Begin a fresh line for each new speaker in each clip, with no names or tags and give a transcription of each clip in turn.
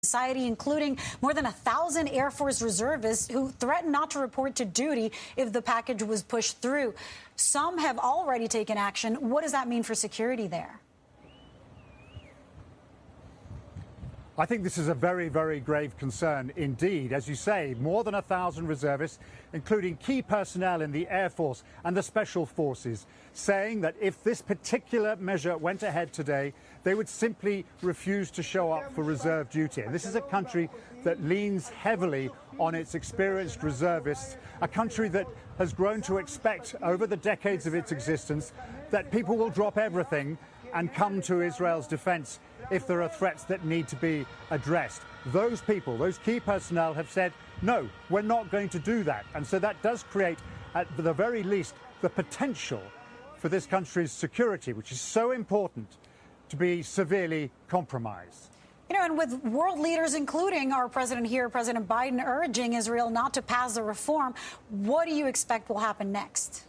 society, including more than 1,000 Air Force reservists who threatened not to report to duty if the package was pushed through. Some have already taken action. What does that mean for security there?
I think this is a very, very grave concern indeed. As you say, more than 1,000 reservists, including key personnel in the Air Force and the Special Forces, saying that if this particular measure went ahead today, they would simply refuse to show up for reserve duty. And this is a country that leans heavily on its experienced reservists, a country that has grown to expect over the decades of its existence that people will drop everything and come to Israel's defense if there are threats that need to be addressed. Those people, those key personnel have said, no, we're not going to do that. And so that does create, at the very least, the potential for this country's security, which is so important, to be severely compromised.
You know, and with world leaders, including our president here, President Biden, urging Israel not to pass the reform, what do you expect will happen next?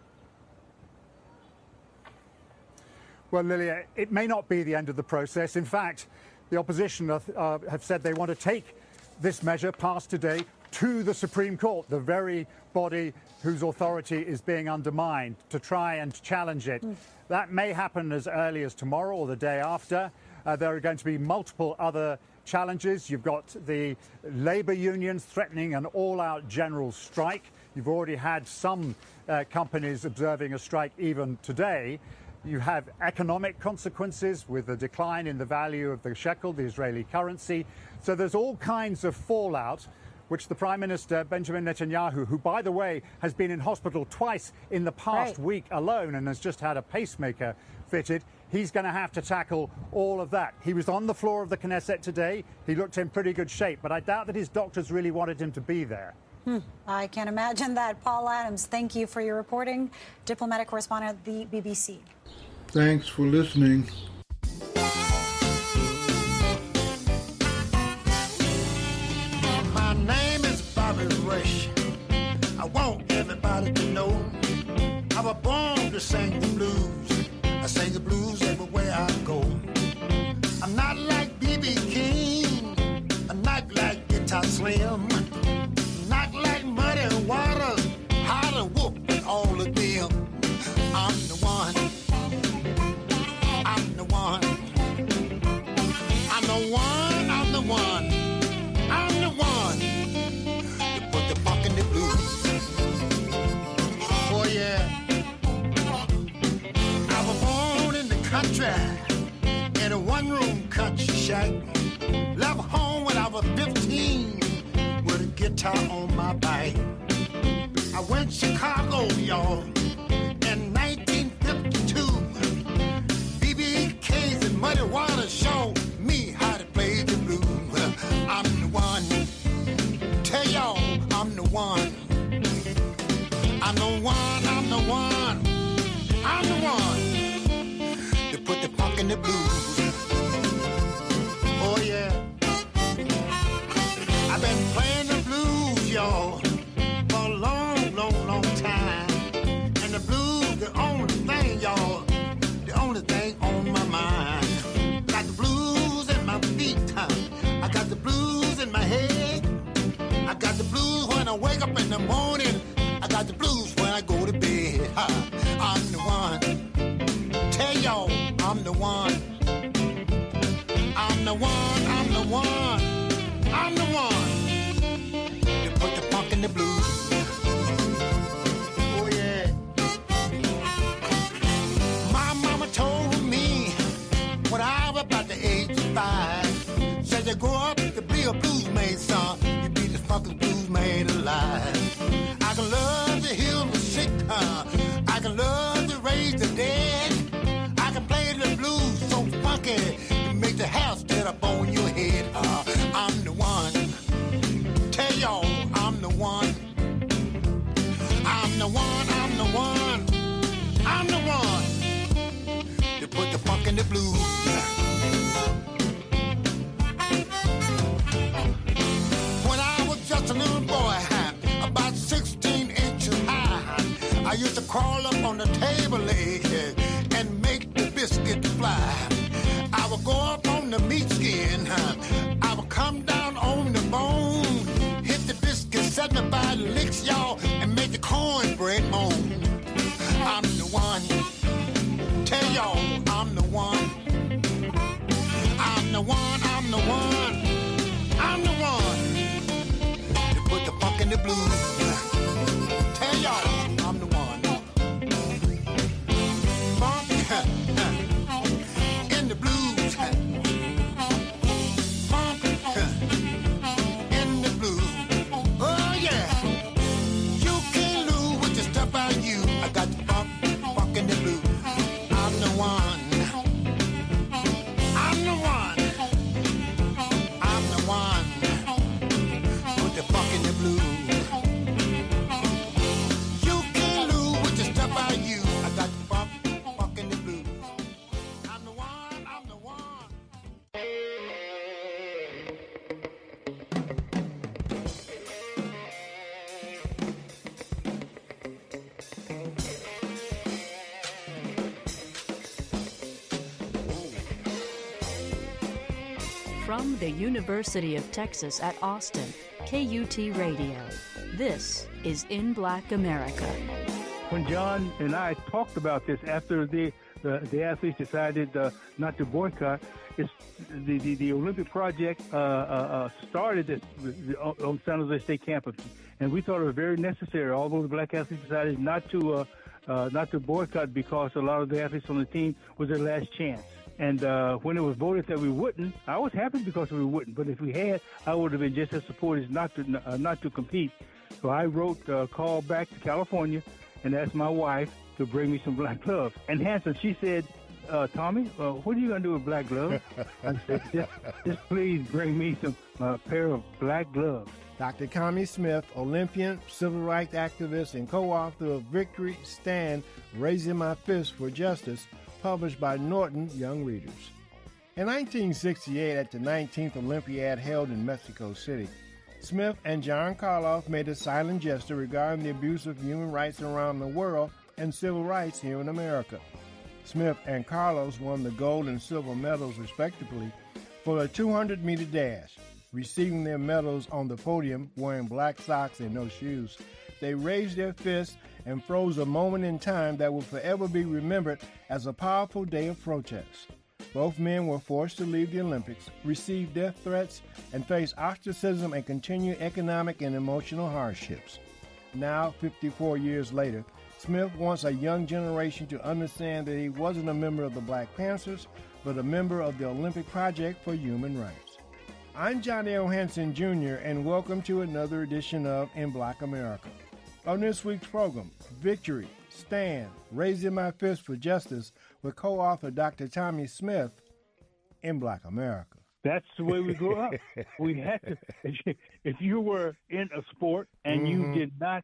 Well, Lilia, it may not be the end of the process. In fact, the opposition have said they want to take this measure passed today to the Supreme Court, the very body whose authority is being undermined, to try and challenge it. That may happen as early as tomorrow or the day after. There are going to be multiple other challenges. You've got the labour unions threatening an all-out general strike. You've already had some companies observing a strike even today. You have economic consequences with the decline in the value of the shekel, the Israeli currency. So there's all kinds of fallout, which the Prime Minister, Benjamin Netanyahu, who, by the way, has been in hospital twice in the past week alone and has just had a pacemaker fitted, he's going to have to tackle all of that. He was on the floor of the Knesset today. He looked in pretty good shape, but I doubt that his doctors really wanted him to be there.
I can imagine that. Paul Adams, thank you for your reporting. Diplomatic correspondent at the BBC.
Thanks for listening.
My name is Bobby Rush. I want everybody to know I was born to sing the blues. I sing the blues everywhere I go. I'm not like B.B. King. I'm not like Guitar Slim. Not like Muddy Waters, Holler Whoop, and all of them. I'm the one. I'm the one. I'm the one. I'm the one. I'm the one. To put the funk in the blues. Oh yeah. I was born in the country in a one-room country shack. Left home when I was 15. With a guitar on my back. I went to Chicago, y'all, in 1952. B.B. King's and Muddy Waters showed me how to play the blues. I'm the one. Tell y'all, I'm the one. I'm the one, I'm the one. I'm the one to put the funk in the blues. Oh, yeah. I've been playing the blues, y'all, for a long, long, long time. And the blues, the only thing, y'all, the only thing on my mind. Got the blues in my feet, huh? I got the blues in my head. I got the blues when I wake up in the morning. I got the blues when I go to bed. Huh? I'm the one. Tell y'all, I'm the one. I'm the one, I'm the one. I'm the one to put the funk in the blues. Oh, yeah. My mama told me when I was about the age of 5, said you grow up to be a blues man, son. You be the funkiest blues man alive. I can love to heal the sick, I can love to raise the dead. I can play the blues so funky to make the hair stand up on your head. I'm the one. Tell y'all, I'm the one. I'm the one, I'm the one. I'm the one to put the funk in the blues. When I was just a little boy, about 16 inches high, I used to crawl up on the table leg and make the biscuit fly. I would go up on the meat skin. I would come
From the University of Texas at Austin, KUT Radio. This is In Black America.
When John and I talked about this after the athletes decided not to boycott, it's the Olympic project started on San Jose State campus, and we thought it was very necessary. Although the black athletes decided not to boycott because a lot of the athletes on the team was their last chance. And when it was voted that we wouldn't, I was happy because we wouldn't. But if we had, I would have been just as supportive not to compete. So I wrote a call back to California and asked my wife to bring me some black gloves. And Hanson, she said, Tommy, what are you going to do with black gloves? I said, just please bring me some pair of black gloves.
Dr. Tommy Smith, Olympian, civil rights activist, and co-author of Victory, Stand, Raising My Fist for Justice, published by Norton Young Readers. In 1968, at the 19th Olympiad held in Mexico City, Smith and John Karloff made a silent gesture regarding the abuse of human rights around the world and civil rights here in America. Smith and Karloff won the gold and silver medals, respectively, for the 200-meter dash. Receiving their medals on the podium, wearing black socks and no shoes, they raised their fists and froze a moment in time that will forever be remembered as a powerful day of protest. Both men were forced to leave the Olympics, receive death threats, and face ostracism and continued economic and emotional hardships. Now, 54 years later, Smith wants a young generation to understand that he wasn't a member of the Black Panthers, but a member of the Olympic Project for Human Rights. I'm John L. Hanson, Jr., and welcome to another edition of In Black America. On this week's program, Victory, Stand, Raising My Fist for Justice with co-author Dr. Tommy Smith, In Black America.
That's the way we grew up. We had to. If you were in a sport and you did not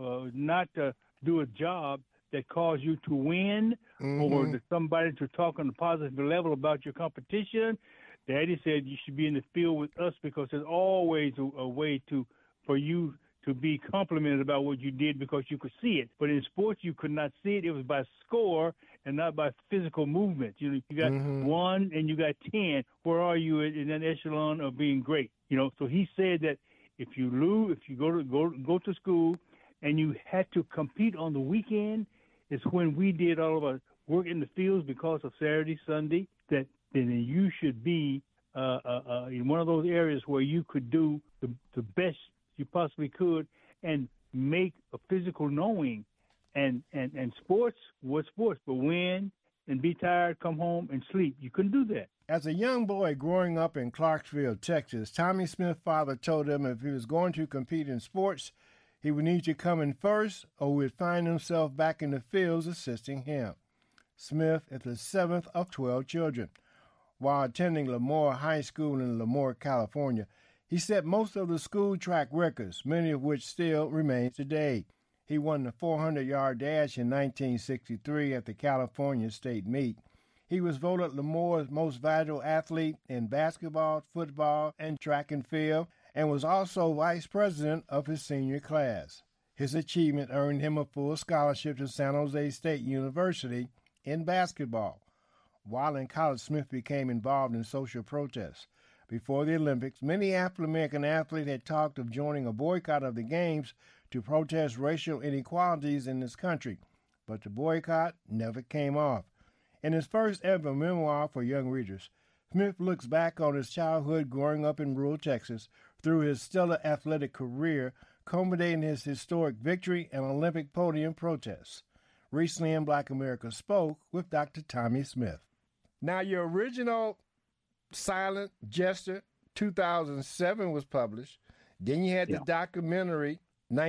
do a job that caused you to win or to somebody to talk on a positive level about your competition, Daddy said you should be in the field with us because there's always a way for you to be complimented about what you did because you could see it. But in sports, you could not see it. It was by score and not by physical movement. You got 1 and you got 10. Where are you in that echelon of being great? So he said that if you lose, if you go to school and you had to compete on the weekend, it's when we did all of our work in the fields because of Saturday, Sunday, then you should be in one of those areas where you could do the best you possibly could and make a physical knowing. And sports was sports, but win and be tired, come home and sleep. You couldn't do that.
As a young boy growing up in Clarksville, Texas, Tommy Smith's father told him if he was going to compete in sports, he would need to come in first or would find himself back in the fields assisting him. Smith is the 7th of 12 children. While attending Lemoore High School in Lemoore, California, he set most of the school track records, many of which still remain today. He won the 400-yard dash in 1963 at the California State Meet. He was voted Lemoore's most valuable athlete in basketball, football, and track and field, and was also vice president of his senior class. His achievement earned him a full scholarship to San Jose State University in basketball. While in college, Smith became involved in social protests. Before the Olympics, many African-American athletes had talked of joining a boycott of the Games to protest racial inequalities in this country, but the boycott never came off. In his first ever memoir for young readers, Smith looks back on his childhood growing up in rural Texas through his stellar athletic career, culminating his historic victory and Olympic podium protests. Recently in Black America spoke with Dr. Tommy Smith. Now, your original silent gesture, 2007, was published. Then you had the documentary,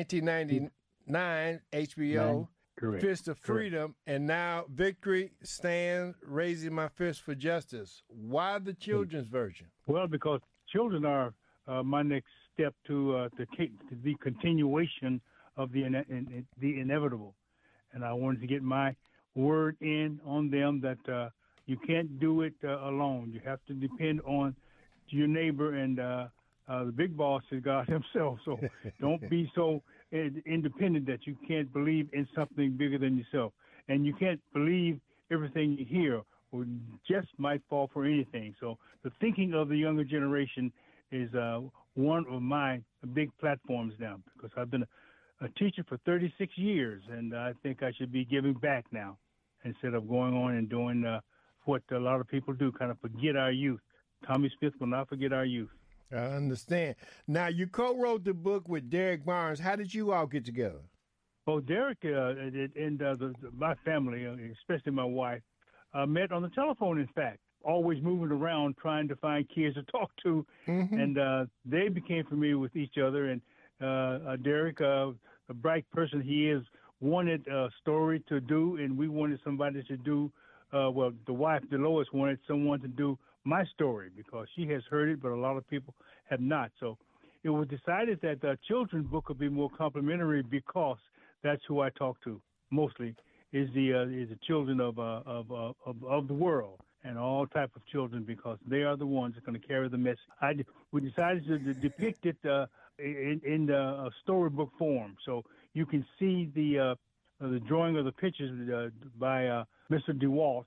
1999, HBO, Fist of Freedom, and now Victory, Stand, Raising My Fist for Justice. Why the children's version?
Well, because children are my next step to the continuation of the inevitable. And I wanted to get my word in on them that you can't do it alone. You have to depend on your neighbor, and the big boss is God himself. So don't be so independent that you can't believe in something bigger than yourself. And you can't believe everything you hear just might fall for anything. So the thinking of the younger generation is one of my big platforms now, because I've been a teacher for 36 years, and I think I should be giving back now instead of going on and doing what a lot of people do, kind of forget our youth. Tommy Smith will not forget our youth.
I understand. Now, you co-wrote the book with Derek Barnes. How did you all get together?
Well, Derek and my family, especially my wife, met on the telephone, in fact, always moving around trying to find kids to talk to. And they became familiar with each other. And Derek, a bright person he is, wanted a story to do, and we wanted somebody to do, well, the wife, Dolores, wanted someone to do my story because she has heard it, but a lot of people have not. So it was decided that the children's book would be more complimentary because that's who I talk to mostly is the children of the world and all type of children, because they are the ones that are going to carry the message. We decided to depict it in the storybook form, so you can see the drawing of the pictures by Mr. DeWalt.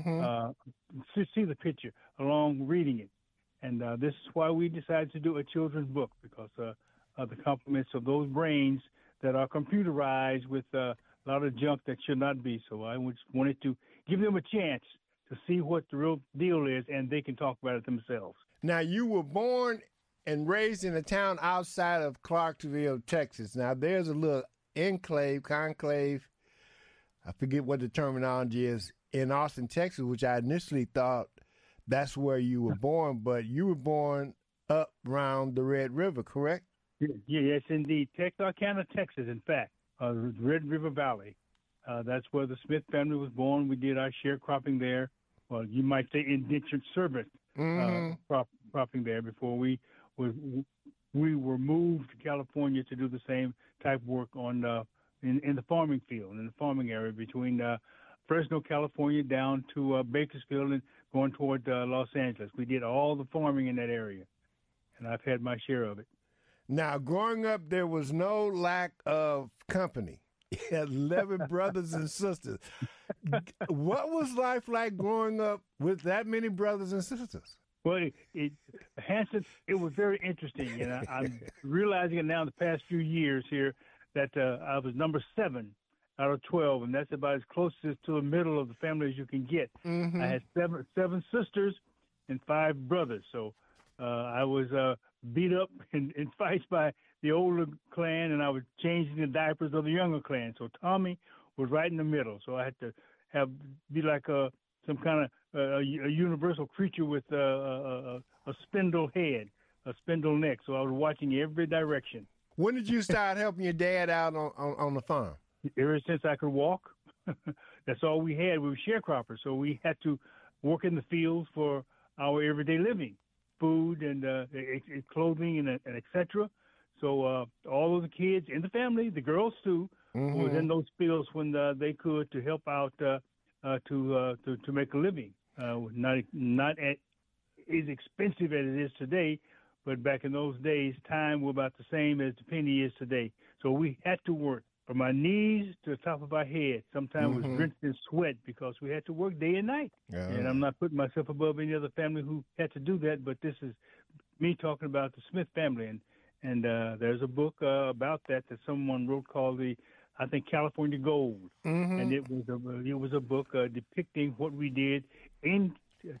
See the picture along reading it, and this is why we decided to do a children's book, because of the compliments of those brains that are computerized with a lot of junk that should not be. So I wanted to give them a chance to see what the real deal is, and they can talk about it themselves.
Now, you were born and raised in a town outside of Clarksville, Texas. Now, there's a little conclave, I forget what the terminology is, in Austin, Texas, which I initially thought that's where you were born, but you were born up around the Red River, correct?
Yes, indeed. Texarkana, Texas, in fact, Red River Valley. That's where the Smith family was born. We did our sharecropping there. Well, you might say indentured servant cropping there before we were moved to California to do the same type of work on in the farming field, in the farming area between Fresno, California, down to Bakersfield and going toward Los Angeles. We did all the farming in that area, and I've had my share of it.
Now, growing up, there was no lack of company. You had 11 brothers and sisters. What was life like growing up with that many brothers and sisters?
Well, Hanson, it was very interesting, and I'm realizing it now in the past few years here that I was number 7 out of 12, and that's about as close to the middle of the family as you can get. I had seven sisters and 5 brothers, so I was beat up in fights by the older clan, and I was changing the diapers of the younger clan. So Tommy was right in the middle. So I had to be like some kind of a universal creature with a spindle head, a spindle neck. So I was watching every direction.
When did you start helping your dad out on the farm?
Ever since I could walk. That's all we had. We were sharecroppers, so we had to work in the fields for our everyday living. Food and clothing and et cetera. So all of the kids in the family, the girls too, was in those fields when they could to help out to make a living. Not as expensive as it is today, but back in those days, time was about the same as the penny is today. So we had to work from our knees to the top of our head. Sometimes was drenched in sweat because we had to work day and night. And I'm not putting myself above any other family who had to do that, but this is me talking about the Smith family. And there's a book about that someone wrote called I think California Gold. And it was a book depicting what we did in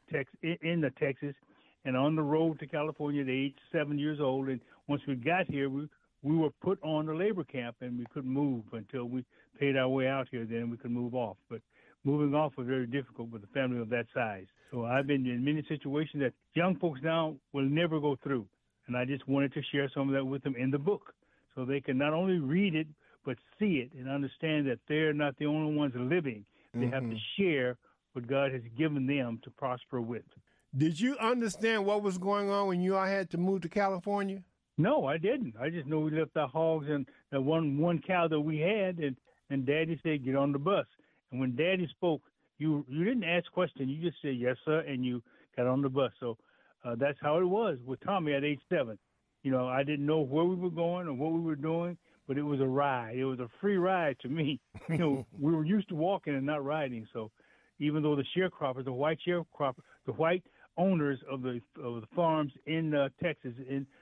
Texas and on the road to California at age 7 years old. And once we got here, we were put on a labor camp, and we couldn't move until we paid our way out here. Then we could move off. But moving off was very difficult with a family of that size. So I've been in many situations that young folks now will never go through. And I just wanted to share some of that with them in the book so they can not only read it, but see it and understand that they're not the only ones living. They have to share what God has given them to prosper with.
Did you understand what was going on when you all had to move to California?
No, I didn't. I just know we left our hogs and the one cow that we had, and Daddy said, get on the bus. And when Daddy spoke, you didn't ask questions. You just said, yes, sir, and you got on the bus. So that's how it was with Tommy at age 7. You know, I didn't know where we were going or what we were doing, but it was a ride. It was a free ride to me. You know, we were used to walking and not riding. So even though the sharecroppers, the white owners of the farms in Texas,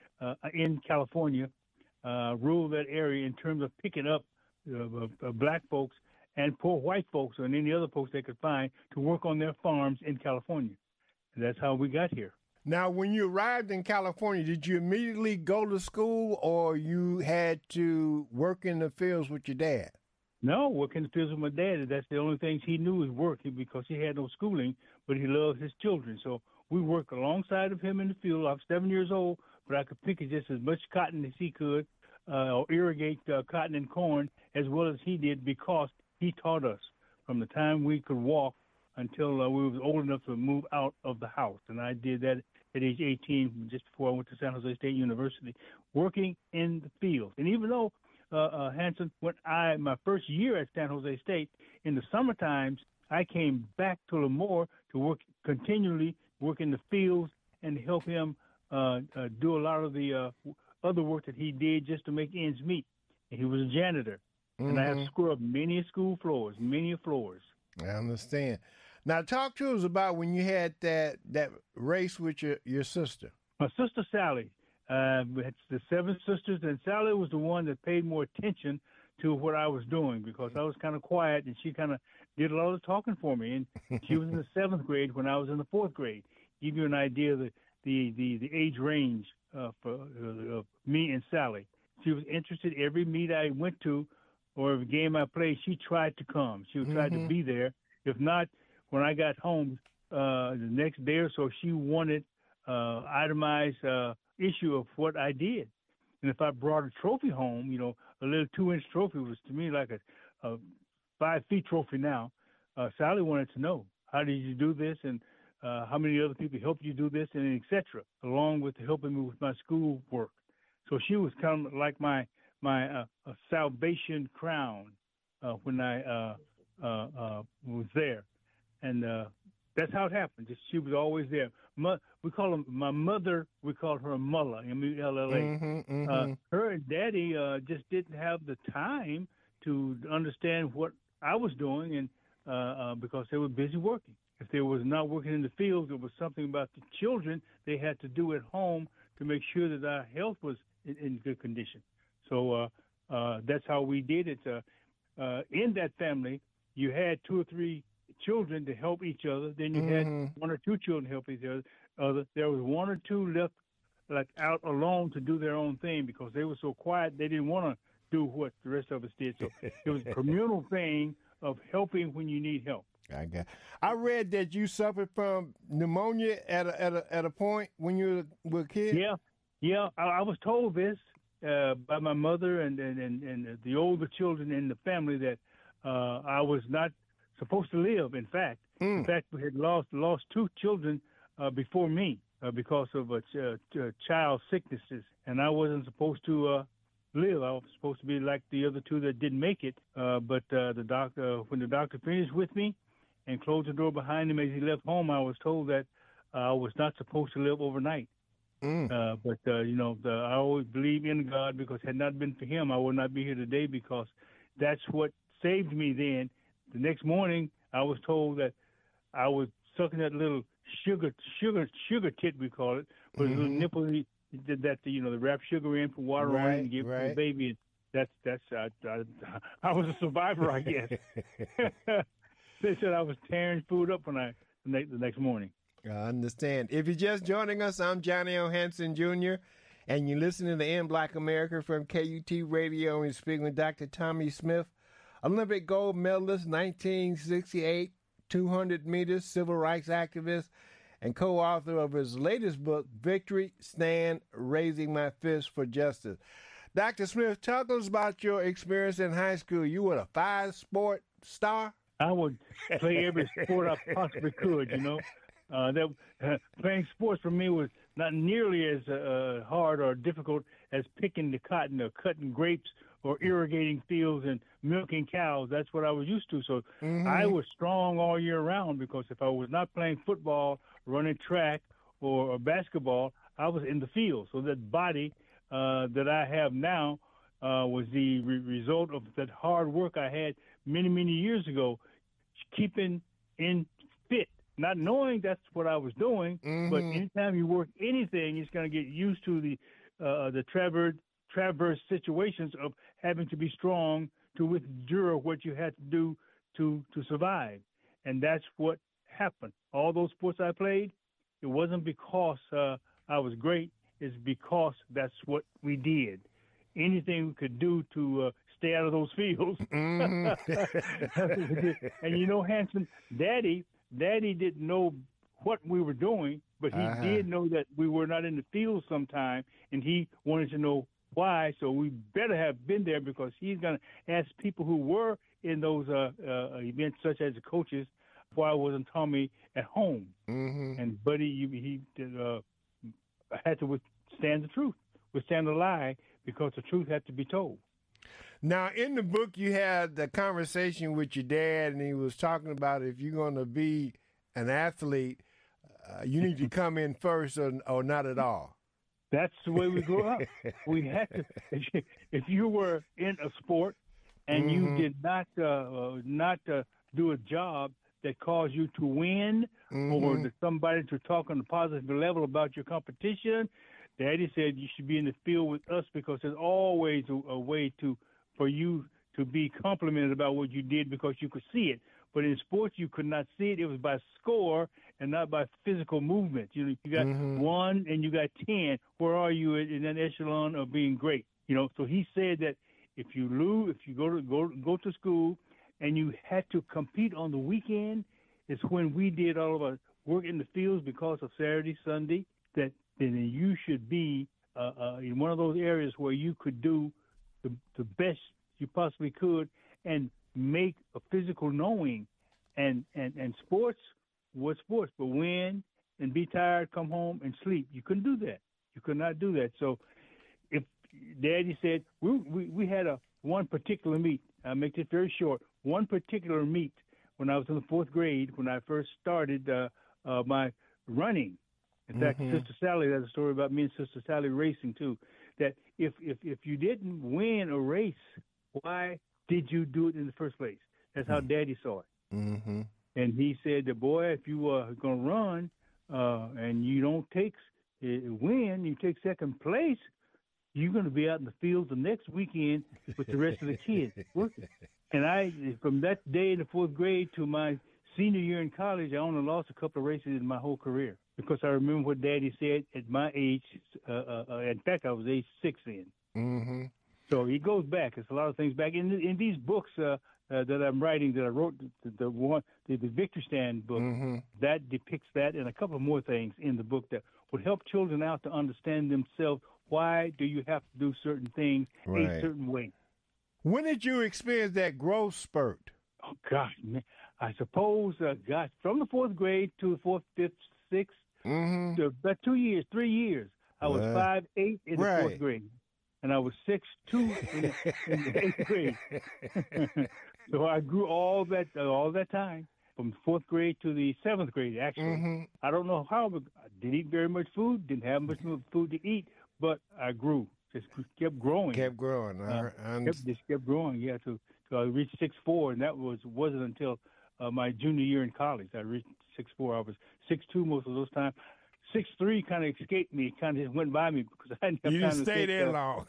in California, ruled that area in terms of picking up black folks and poor white folks and any other folks they could find to work on their farms in California. And that's how we got here.
Now, when you arrived in California, did you immediately go to school, or you had to work in the fields with your dad?
No, working in the fields with my dad. That's the only things he knew was work, because he had no schooling, but he loved his children. So we worked alongside of him in the field. I was 7 years old, but I could pick just as much cotton as he could, or irrigate cotton and corn as well as he did, because he taught us from the time we could walk until we was old enough to move out of the house. And I did that at age 18, just before I went to San Jose State University, working in the field. And even though, Hanson, when my first year at San Jose State, in the summer times, I came back to Lemoore to continually work in the fields and help him do a lot of the other work that he did just to make ends meet. And he was a janitor. And I have scrubbed many school floors, many floors.
I understand. Now, talk to us about when you had that race with your sister.
My sister, Sally. It's the 7 sisters, and Sally was the one that paid more attention to what I was doing, because I was kind of quiet, and she kind of did a lot of talking for me. And she was in the 7th grade when I was in the 4th grade. Give you an idea of the age range for me and Sally. She was interested every meet I went to or every game I played. She tried to come. She tried to be there. If not, when I got home the next day or so, she wanted itemized issue of what I did. And if I brought a trophy home, a little 2-inch trophy was to me like a 5-foot trophy now. Sally wanted to know, how did you do this, and how many other people helped you do this, and et cetera, along with helping me with my school work. So she was kind of like my salvation crown when I was there. And that's how it happened. She was always there. We call him my mother. We called her Mulla, M-U-L-L-A. Her and Daddy just didn't have the time to understand what I was doing, and because they were busy working. If they was not working in the fields, it was something about the children they had to do at home to make sure that our health was in good condition. So that's how we did it. In that family, you had 2 or 3 children to help each other. Then you had 1 or 2 children to help each other. There was 1 or 2 left, like out alone to do their own thing, because they were so quiet. They didn't want to do what the rest of us did. So it was a communal thing of helping when you need help.
I read that you suffered from pneumonia at a point when you were a kid.
Yeah. I was told this by my mother and the older children in the family that I was not supposed to live. In fact, we had lost 2 children before me because of child sicknesses, and I wasn't supposed to live. I was supposed to be like the other 2 that didn't make it. But the doctor, when the doctor finished with me and closed the door behind him as he left home, I was told that I was not supposed to live overnight. But I always believe in God, because had not been for him, I would not be here today, because that's what saved me then. The next morning, I was told that I was sucking that little sugar tit, we call it, with a little nipple that they wrap sugar in, put water on it, and give it to the baby. And I was a survivor, I guess. They said I was tearing food up the next morning.
I understand. If you're just joining us, I'm Johnny O. Hanson Jr., and you're listening to In Black America from KUT Radio, and we're speaking with Dr. Tommy Smith, Olympic gold medalist, 1968, 200 meters, civil rights activist, and co-author of his latest book, Victory, Stand, Raising My Fist for Justice. Dr. Smith, talk to us about your experience in high school. You were a 5-sport star?
I would play every sport I possibly could, playing sports for me was not nearly as hard or difficult as picking the cotton or cutting grapes or irrigating fields and milking cows. That's what I was used to. So I was strong all year round, because if I was not playing football, running track, or basketball, I was in the field. So that body that I have now was the result of that hard work I had many, many years ago, keeping in fit, not knowing that's what I was doing. But anytime you work anything, it's going to get used to the traverse situations of having to be strong to endure what you had to do to survive. And that's what happened. All those sports I played, it wasn't because I was great. It's because that's what we did. Anything we could do to stay out of those fields. And you know, Hanson, Daddy didn't know what we were doing, but he did know that we were not in the field sometime, and he wanted to know why. So we better have been there, because he's going to ask people who were in those events, such as the coaches, why wasn't Tommy at home? And Buddy, he had to withstand the truth, withstand the lie, because the truth had to be told.
Now, in the book, you had the conversation with your dad, and he was talking about if you're going to be an athlete, you need to come in first or not at all.
That's the way we grew up. We had to. If you were in a sport and you did not do a job that caused you to win, or to somebody to talk on a positive level about your competition, Daddy said you should be in the field with us, because there's always a way for you to be complimented about what you did, because you could see it. But in sports, you could not see it. It was by score and not by physical movement. You got 1 and you got 10. Where are you in that echelon of being great? So he said that if you lose, if you go to school and you had to compete on the weekend, it's when we did all of our work in the fields because of Saturday, Sunday, that then you should be in one of those areas where you could do the best you possibly could and make a physical knowing. And sports was sports, but win and be tired, come home and sleep. You couldn't do that. You could not do that. So if Daddy said we had one particular meet, I'll make this very short, one particular meet when I was in the 4th grade, when I first started my running. In fact, Sister Sally, there's a story about me and Sister Sally racing too, that if you didn't win a race, why did you do it in the first place? That's how Daddy saw it. And he said, "The boy, if you are going to run and you don't win, you take second place, you're going to be out in the field the next weekend with the rest of the kids working." And from that day in the 4th grade to my senior year in college, I only lost a couple of races in my whole career, because I remember what Daddy said at my age. In fact, I was age 6 then. So he goes back. It's a lot of things back in these books that I'm writing, that I wrote, the Victory Stand book, that depicts that, and a couple of more things in the book that would help children out to understand themselves. Why do you have to do certain things a certain way?
When did you experience that growth spurt?
Oh, gosh, man. I suppose, from the 4th grade to the 4th, 5th, 6th, to about 2 years, 3 years. I was 5'8" in the 4th grade, and I was 6'2" in the 8th grade. So I grew all that time, from 4th grade to the 7th grade, actually. I don't know how, but I didn't eat very much food, didn't have much food to eat, but I grew. Just kept growing.
Kept growing.
Just kept growing, yeah, till I reached 6'4", and that wasn't until my junior year in college. I reached 6'4". I was 6'2" most of those times. 6'3" kind of escaped me. It kind of just went by me because I didn't have time to
You didn't stay there long.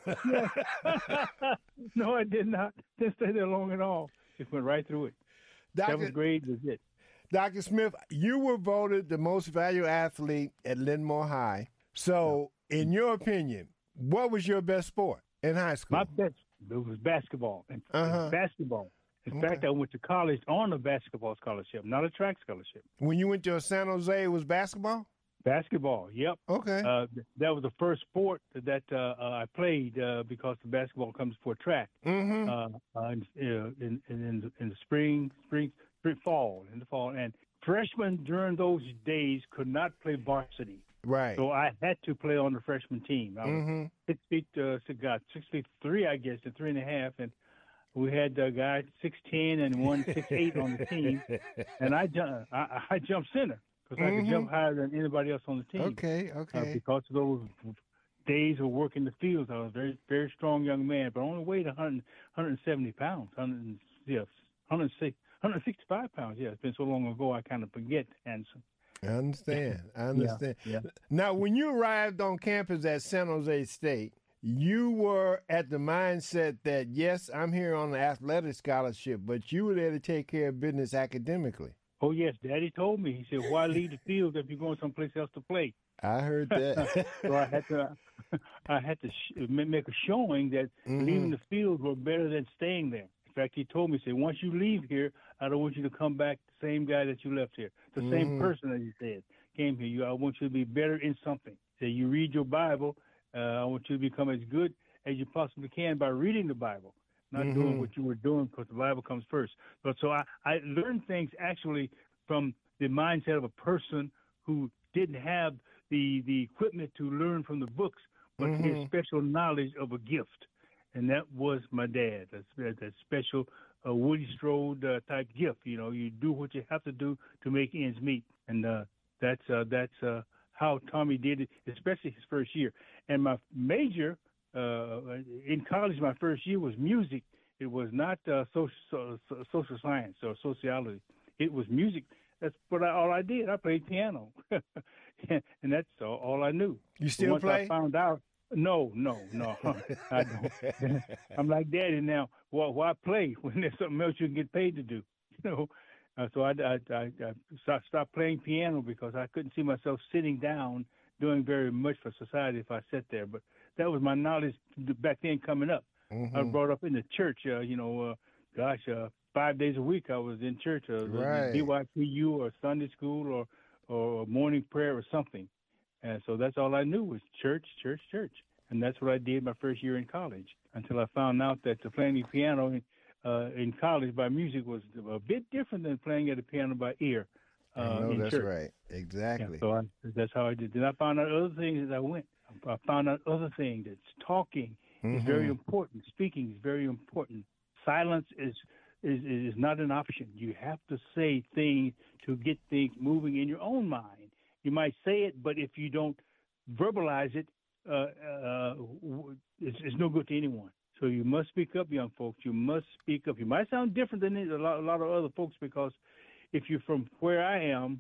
No, I did not. Didn't stay there long at all. Just went right through it. 7th grade was it.
Dr. Smith, you were voted the most valued athlete at Livermore High. So, in your opinion, what was your best sport in high school?
My best was basketball. Basketball. In fact, I went to college on a basketball scholarship, not a track scholarship.
When you went to San Jose, it was basketball?
Basketball, yep.
Okay.
That was the first sport that I played because the basketball comes before track. In the spring, fall, and freshmen during those days could not play varsity.
Right.
So I had to play on the freshman team. I was 6'3", I guess, and 3.5, and we had a guy 6'10" and one 6'8" on the team, and I jumped center because I could jump higher than anybody else on the team.
Okay.
Because of those days of working the fields, I was a very, very strong young man, but only weighed 170 pounds, 106, 165 pounds. Yeah, it's been so long ago I kind of forget, Anderson.
I understand.
Yeah.
Now, when you arrived on campus at San Jose State, you were at the mindset that, yes, I'm here on an athletic scholarship, but you were there to take care of business academically.
Oh, yes. Daddy told me. He said, why leave the field if you're going someplace else to play?
I heard that.
So I had to make a showing that leaving the field was better than staying there. In fact, he told me, he said, once you leave here, I don't want you to come back the same guy that you left here. The same person, as he said, came here. I want you to be better in something. So you read your Bible. I want you to become as good as you possibly can by reading the Bible, not doing what you were doing, because the Bible comes first. But so I learned things actually from the mindset of a person who didn't have the equipment to learn from the books, but his special knowledge of a gift. And that was my dad, that special Woody Strode type gift. You know, you do what you have to do to make ends meet. And that's how Tommy did it, especially his first year. And my major in college, my first year was music. It was not social science or sociology. It was music. That's all I did. I played piano, and that's all I knew.
You still play?
I found out. No, I don't. I'm like Daddy now. Why play when there's something else you can get paid to do? You know. So I stopped playing piano because I couldn't see myself sitting down doing very much for society if I sat there. But that was my knowledge back then coming up. I was brought up in the church, 5 days a week I was in church,
right.
BYPU or Sunday school or morning prayer or something. And so that's all I knew was church. And that's what I did my first year in college until I found out that playing the piano in college by music was a bit different than playing at the piano by ear.
That's
church.
Right. Exactly.
Yeah, so that's how I did. Then I found out other things as I went. I found out other things. That talking is very important. Speaking is very important. Silence is not an option. You have to say things to get things moving in your own mind. You might say it, but if you don't verbalize it, it's no good to anyone. So you must speak up, young folks. You must speak up. You might sound different than a lot of other folks because if you're from where I am,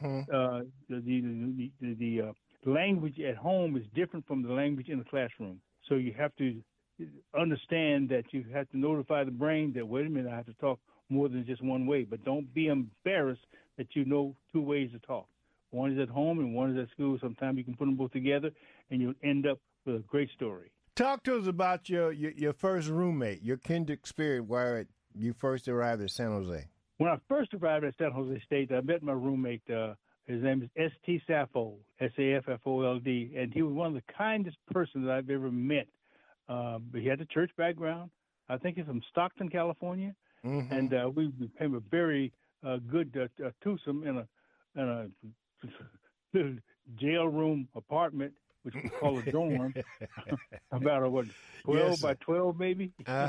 the language at home is different from the language in the classroom. So you have to understand that you have to notify the brain that, wait a minute, I have to talk more than just one way. But don't be embarrassed that you know two ways to talk. One is at home and one is at school. Sometimes you can put them both together and you'll end up with a great story.
Talk to us about your first roommate, your kindred spirit, where you first arrived at San Jose.
When I first arrived at San Jose State, I met my roommate. His name is S.T. Saffold, S-A-F-F-O-L-D, and he was one of the kindest persons that I've ever met. But he had a church background. I think he's from Stockton, California, and we became a very good twosome in a little jail room apartment, which we call a dorm, about 12 by 12 maybe.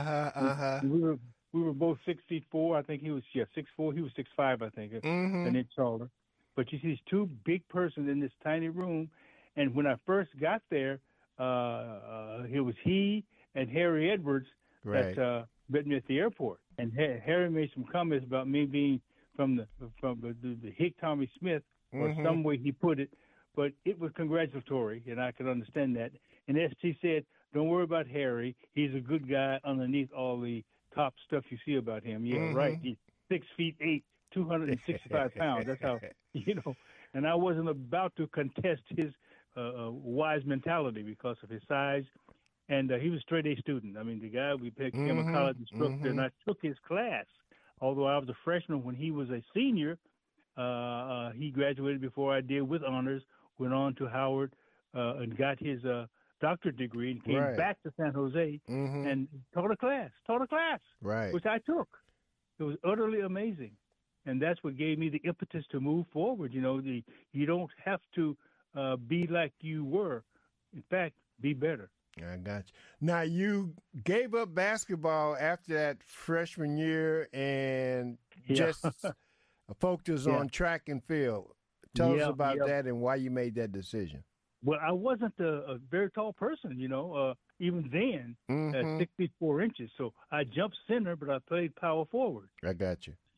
We were both 6'4". I think he was 6'4". He was 6'5", I think, an inch taller. But you see these two big persons in this tiny room, and when I first got there, it was he and Harry Edwards that met me at the airport. And Harry made some comments about me being from the Hick Tommy Smith, or some way he put it, but it was congratulatory, and I could understand that. And ST said, "Don't worry about Harry. He's a good guy underneath all the top stuff you see about him." Yeah, right. He's 6'8", 265 pounds. That's how, And I wasn't about to contest his wise mentality because of his size. And he was a straight-A student. I mean, the guy, we became a college instructor, and I took his class. Although I was a freshman when he was a senior, he graduated before I did with honors, went on to Howard and got his doctorate degree and came back to San Jose and taught a class, which I took. It was utterly amazing. And that's what gave me the impetus to move forward. You don't have to be like you were. In fact, be better.
I got you. Now, you gave up basketball after that freshman year and just focused on track and field. Tell us about that and why you made that decision.
Well, I wasn't a very tall person, even then, at 6'4" inches. So I jumped center, but I played power forward.
I got you.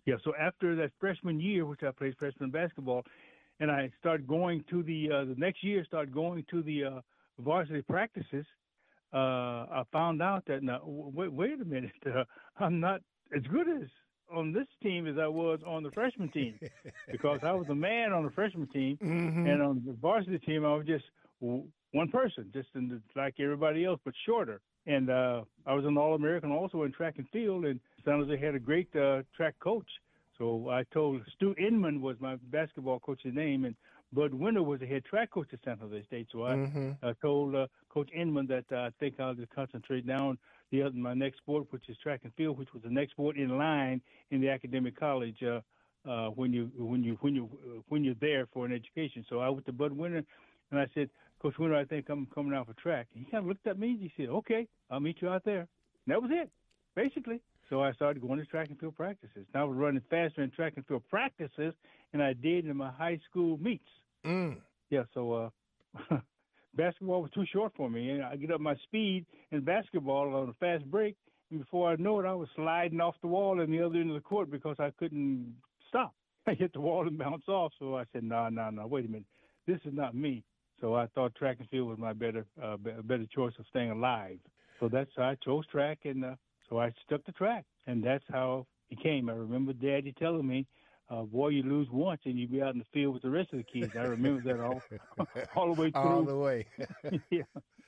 Yeah, so after that freshman year, which I played freshman basketball, and I started going to the next year, started going to the varsity practices, I found out that, now, wait a minute, I'm not as good as on this team as I was on the freshman team, because I was a man on the freshman team, and on the varsity team, I was just one person, just like everybody else, but shorter. And I was an All-American also in track and field, and San Jose had a great track coach. So I told Stu Inman was my basketball coach's name, and Bud Winter was the head track coach at San Jose State. So I told Coach Inman that I think I'll just concentrate now on my next sport, which is track and field, which was the next sport in line in the academic college when you're there for an education. So I went to Bud Winter, and I said, Coach Winter, I think I'm coming out for track. He kind of looked at me and he said, okay, I'll meet you out there. And that was it, basically. So I started going to track and field practices. And I was running faster in track and field practices than I did in my high school meets. Yeah, so basketball was too short for me. And I get up my speed in basketball on a fast break, and before I know it, I was sliding off the wall in the other end of the court because I couldn't stop. I hit the wall and bounced off. So I said, no, wait a minute. This is not me. So I thought track and field was my better choice of staying alive. So that's how I chose track, and so I stuck to track, and that's how it came. I remember Daddy telling me, boy, you lose once and you be out in the field with the rest of the kids. I remember that all the way through.
All the way.
Yeah.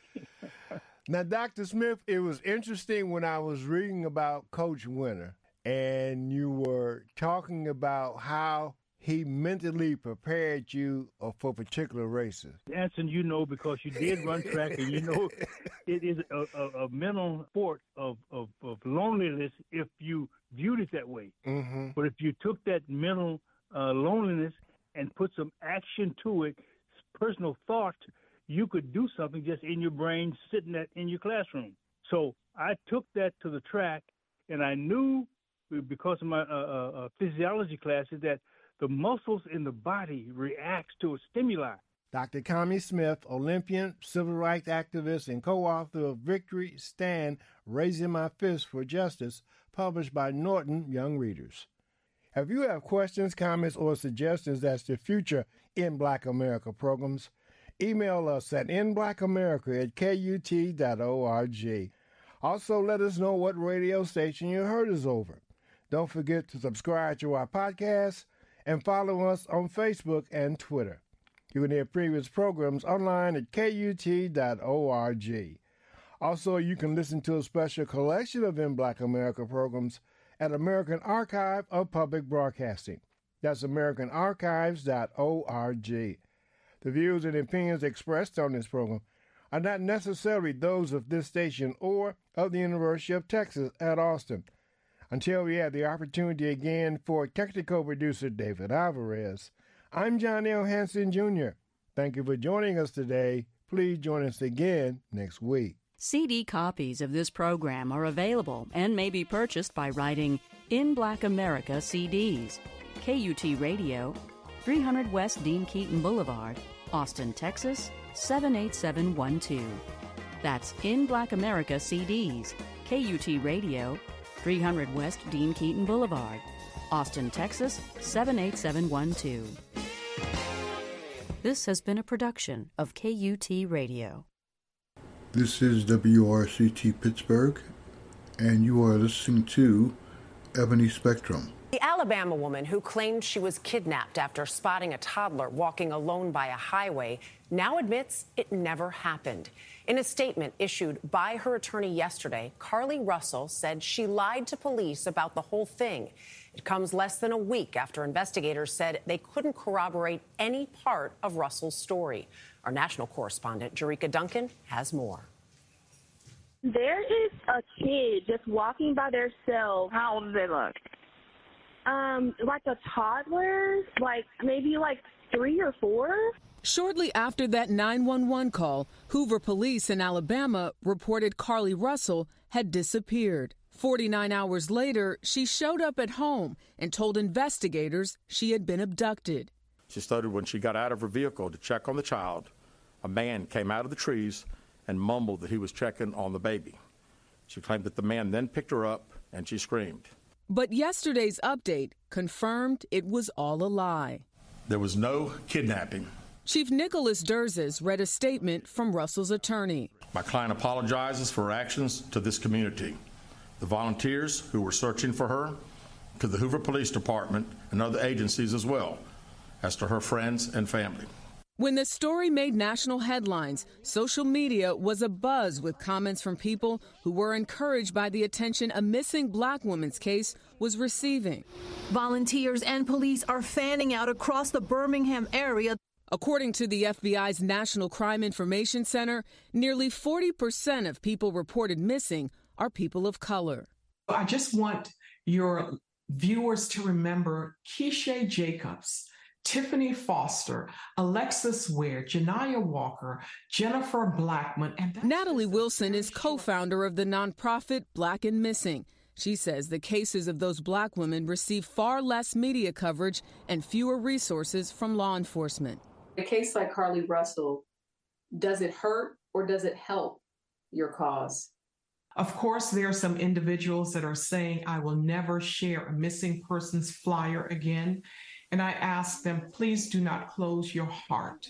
Now, Dr. Smith, it was interesting when I was reading about Coach Winter, and you were talking about how he mentally prepared you for particular races.
Anson, you know, because you did run track, and you know it is a mental sport of loneliness if you viewed it that way. But if you took that mental loneliness and put some action to it, personal thought, you could do something just in your brain, sitting in your classroom. So I took that to the track, and I knew because of my physiology classes that the muscles in the body react to a stimuli.
Dr. Connie Smith, Olympian, civil rights activist, and co-author of Victory Stand, Raising My Fist for Justice, published by Norton Young Readers. If you have questions, comments, or suggestions as to future In Black America programs, email us at inblackamerica@kut.org. Also, let us know what radio station you heard us over. Don't forget to subscribe to our podcast and follow us on Facebook and Twitter. You can hear previous programs online at kut.org. Also, you can listen to a special collection of In Black America programs at American Archive of Public Broadcasting. That's americanarchives.org. The views and opinions expressed on this program are not necessarily those of this station or of the University of Texas at Austin. Until we have the opportunity again for technical producer David Alvarez, I'm John L. Hanson, Jr. Thank you for joining us today. Please join us again next week.
CD copies of this program are available and may be purchased by writing In Black America CDs, KUT Radio, 300 West Dean Keaton Boulevard, Austin, Texas, 78712. That's In Black America CDs, KUT Radio, 300 West Dean Keaton Boulevard, Austin, Texas, 78712. This has been a production of KUT Radio.
This is WRCT Pittsburgh, and you are listening to Ebony Spectrum.
The Alabama woman who claimed she was kidnapped after spotting a toddler walking alone by a highway now admits it never happened. In a statement issued by her attorney yesterday, Carly Russell said she lied to police about the whole thing. It comes less than a week after investigators said they couldn't corroborate any part of Russell's story. Our national correspondent, Jerika Duncan, has more.
There is a kid just walking by themselves.
How old do they look?
Like a toddler, maybe 3 or 4.
Shortly after that 911 call, Hoover police in Alabama reported Carly Russell had disappeared. 49 hours later, she showed up at home and told investigators she had been abducted.
She stated when she got out of her vehicle to check on the child, a man came out of the trees and mumbled that he was checking on the baby. She claimed that the man then picked her up and she screamed.
But yesterday's update confirmed it was all a lie.
There was no kidnapping.
Chief Nicholas Durzis read a statement from Russell's attorney.
My client apologizes for her actions to this community, the volunteers who were searching for her, to the Hoover Police Department and other agencies as well, as to her friends and family.
When the story made national headlines, social media was abuzz with comments from people who were encouraged by the attention a missing black woman's case was receiving.
Volunteers and police are fanning out across the Birmingham area.
According to the FBI's National Crime Information Center, nearly 40% of people reported missing are people of color.
I just want your viewers to remember Keisha Jacobs, Tiffany Foster, Alexis Ware, Janiyah Walker, Jennifer Blackman, and
Natalie Wilson is co-founder of the nonprofit Black and Missing. She says the cases of those black women receive far less media coverage and fewer resources from law enforcement.
A case like Carlee Russell, does it hurt or does it help your cause?
Of course, there are some individuals that are saying, I will never share a missing persons flyer again. And I ask them, please do not close your heart.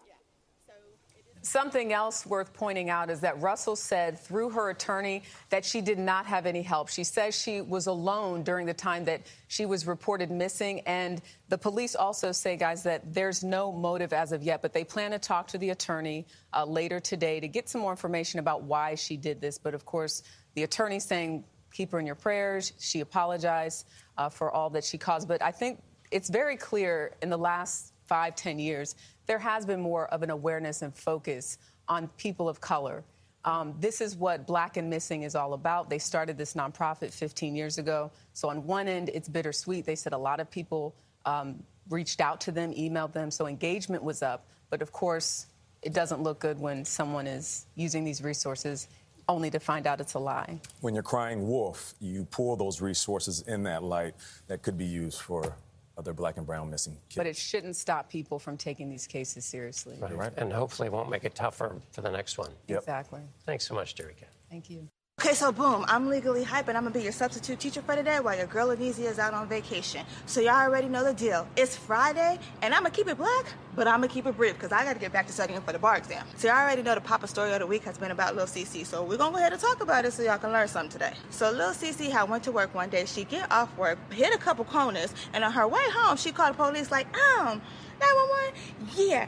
Something else worth pointing out is that Russell said through her attorney that she did not have any help. She says she was alone during the time that she was reported missing. And the police also say, guys, that there's no motive as of yet, but they plan to talk to the attorney later today to get some more information about why she did this. But of course, the attorney saying, keep her in your prayers. She apologized for all that she caused. But I think it's very clear in the last 5-10 years, there has been more of an awareness and focus on people of color. This is what Black and Missing is all about. They started this nonprofit 15 years ago. So on one end, it's bittersweet. They said a lot of people reached out to them, emailed them, so engagement was up. But of course, it doesn't look good when someone is using these resources only to find out it's a lie.
When you're crying wolf, you pull those resources in that light that could be used for other black and brown missing kids.
But it shouldn't stop people from taking these cases seriously.
Right. And hopefully it won't make it tougher for the next one.
Yep. Exactly.
Thanks so much, Derica.
Thank you.
Okay, so boom, I'm Legally Hype, and I'm gonna be your substitute teacher for today while your girl Anisia is out on vacation. So y'all already know the deal. It's Friday, and I'm gonna keep it black, but I'm gonna keep it brief, because I gotta get back to studying for the bar exam. So y'all already know the Papa story of the week has been about Lil Cece, so we're gonna go ahead and talk about it so y'all can learn something today. So Lil Cece had went to work one day. She get off work, hit a couple corners, and on her way home, she called the police like, 911? Yeah,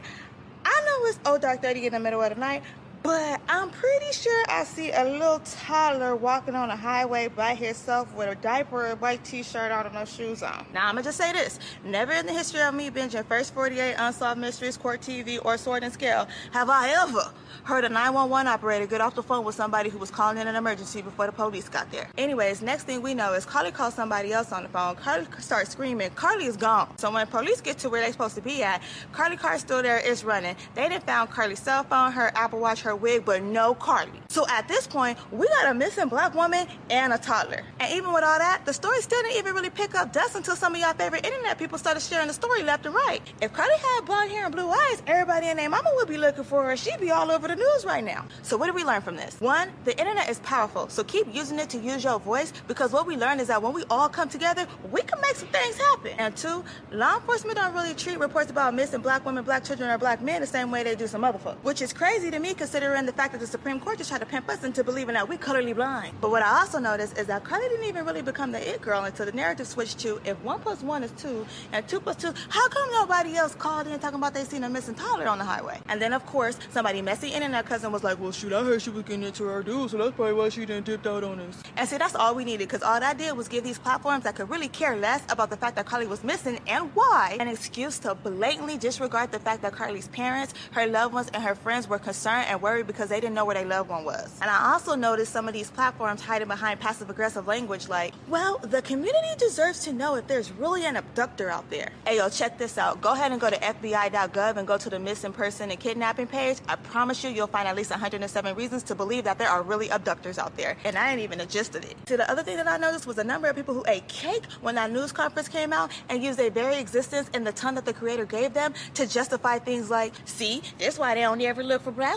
I know it's 0:30 in the middle of the night, but I'm pretty sure I see a little toddler walking on a highway by herself with a diaper, a white t-shirt on, and no shoes on. Now, I'm going to just say this. Never in the history of me binging First 48, Unsolved Mysteries, Court TV, or Sword and Scale have I ever heard a 911 operator get off the phone with somebody who was calling in an emergency before the police got there. Anyways, next thing we know is Carlee calls somebody else on the phone. Carlee starts screaming. Carlee is gone. So when police get to where they're supposed to be at, Carlee car's still there. It's running. They done found Carlee's cell phone, her Apple Watch, her wig, but no Carlee. So at this point, we got a missing black woman and a toddler. And even with all that, the story still didn't even really pick up dust until some of y'all favorite internet people started sharing the story left and right. If Carlee had blonde hair and blue eyes, everybody and their mama would be looking for her. She'd be all over the news right now. So what did we learn from this? One, the internet is powerful, so keep using it to use your voice, because what we learned is that when we all come together, we can make some things happen. And two, law enforcement don't really treat reports about missing black women, black children, or black men the same way they do some other folks, which is crazy to me considering the fact that the Supreme Court just tried to pimp us into believing that we colorly blind. But what I also noticed is that Carlee didn't even really become the it girl until the narrative switched to, if 1 + 1 is 2 and 2 + 2, how come nobody else called in talking about they seen a missing toddler on the highway? And then of course, somebody messy internet cousin was like, well shoot, I heard she was getting into her dude, so that's probably why she didn't dip out on us. And see, that's all we needed, because all that did was give these platforms that could really care less about the fact that Carlee was missing and why an excuse to blatantly disregard the fact that Carlee's parents, her loved ones, and her friends were concerned and worried because they didn't know where their loved one was. And I also noticed some of these platforms hiding behind passive-aggressive language like, well, the community deserves to know if there's really an abductor out there. Hey, yo, check this out. Go ahead and go to FBI.gov and go to the missing person and kidnapping page. I promise you'll find at least 107 reasons to believe that there are really abductors out there. And I ain't even the gist of it. See, the other thing that I noticed was a number of people who ate cake when that news conference came out and used their very existence and the ton that the creator gave them to justify things like, see, that's why they don't ever look for black women. See,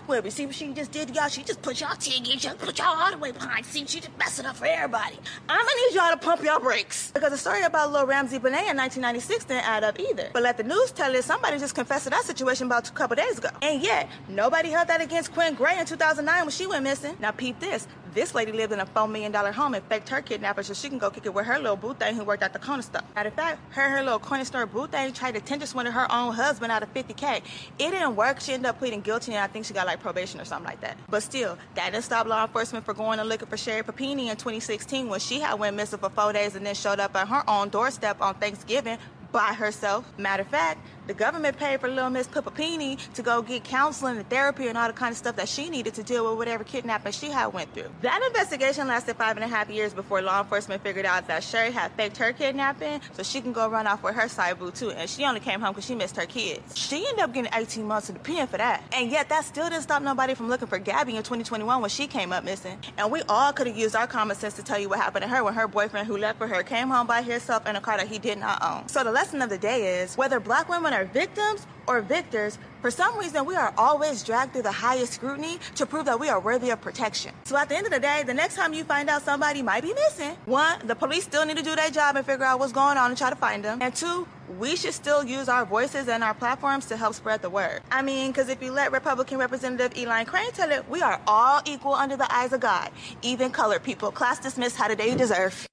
see what she just did to y'all? She just put y'all put y'all all the way behind scenes. She just messed it up for everybody. I'm gonna need y'all to pump y'all brakes. Because the story about Lil Ramsey Benet in 1996 didn't add up either. But let the news tell it, somebody just confessed to that situation about a couple days ago. And yet, nobody held that against Quinn Gray in 2009 when she went missing. Now peep this. This lady lived in a $4 million home and faked her kidnapper so she can go kick it with her little boo thing who worked at the corner store. Matter of fact, her little corner store boo thing tried to tender swindle her own husband out of $50K. It didn't work. She ended up pleading guilty, and I think she got like probation or something like that. But still, that didn't stop law enforcement for going and looking for Sherry Papini in 2016 when she had went missing for 4 days and then showed up at her own doorstep on Thanksgiving by herself. Matter of fact, the government paid for little Miss Papini to go get counseling and therapy and all the kind of stuff that she needed to deal with whatever kidnapping she had went through. That investigation lasted 5.5 years before law enforcement figured out that Sherry had faked her kidnapping so she can go run off with her side boo too, and she only came home because she missed her kids. She ended up getting 18 months in the pen for that. And yet that still didn't stop nobody from looking for Gabby in 2021 when she came up missing. And we all could have used our common sense to tell you what happened to her when her boyfriend who left for her came home by himself in a car that he did not own. So the lesson of the day is, whether black women are victims or victors, for some reason we are always dragged through the highest scrutiny to prove that we are worthy of protection. So at the end of the day, the next time you find out somebody might be missing, 1, the police still need to do their job and figure out what's going on and try to find them. And 2, we should still use our voices and our platforms to help spread the word. I mean, because if you let Republican Representative Elaine Crane tell it, we are all equal under the eyes of God, even colored people. Class dismissed. How today you deserve.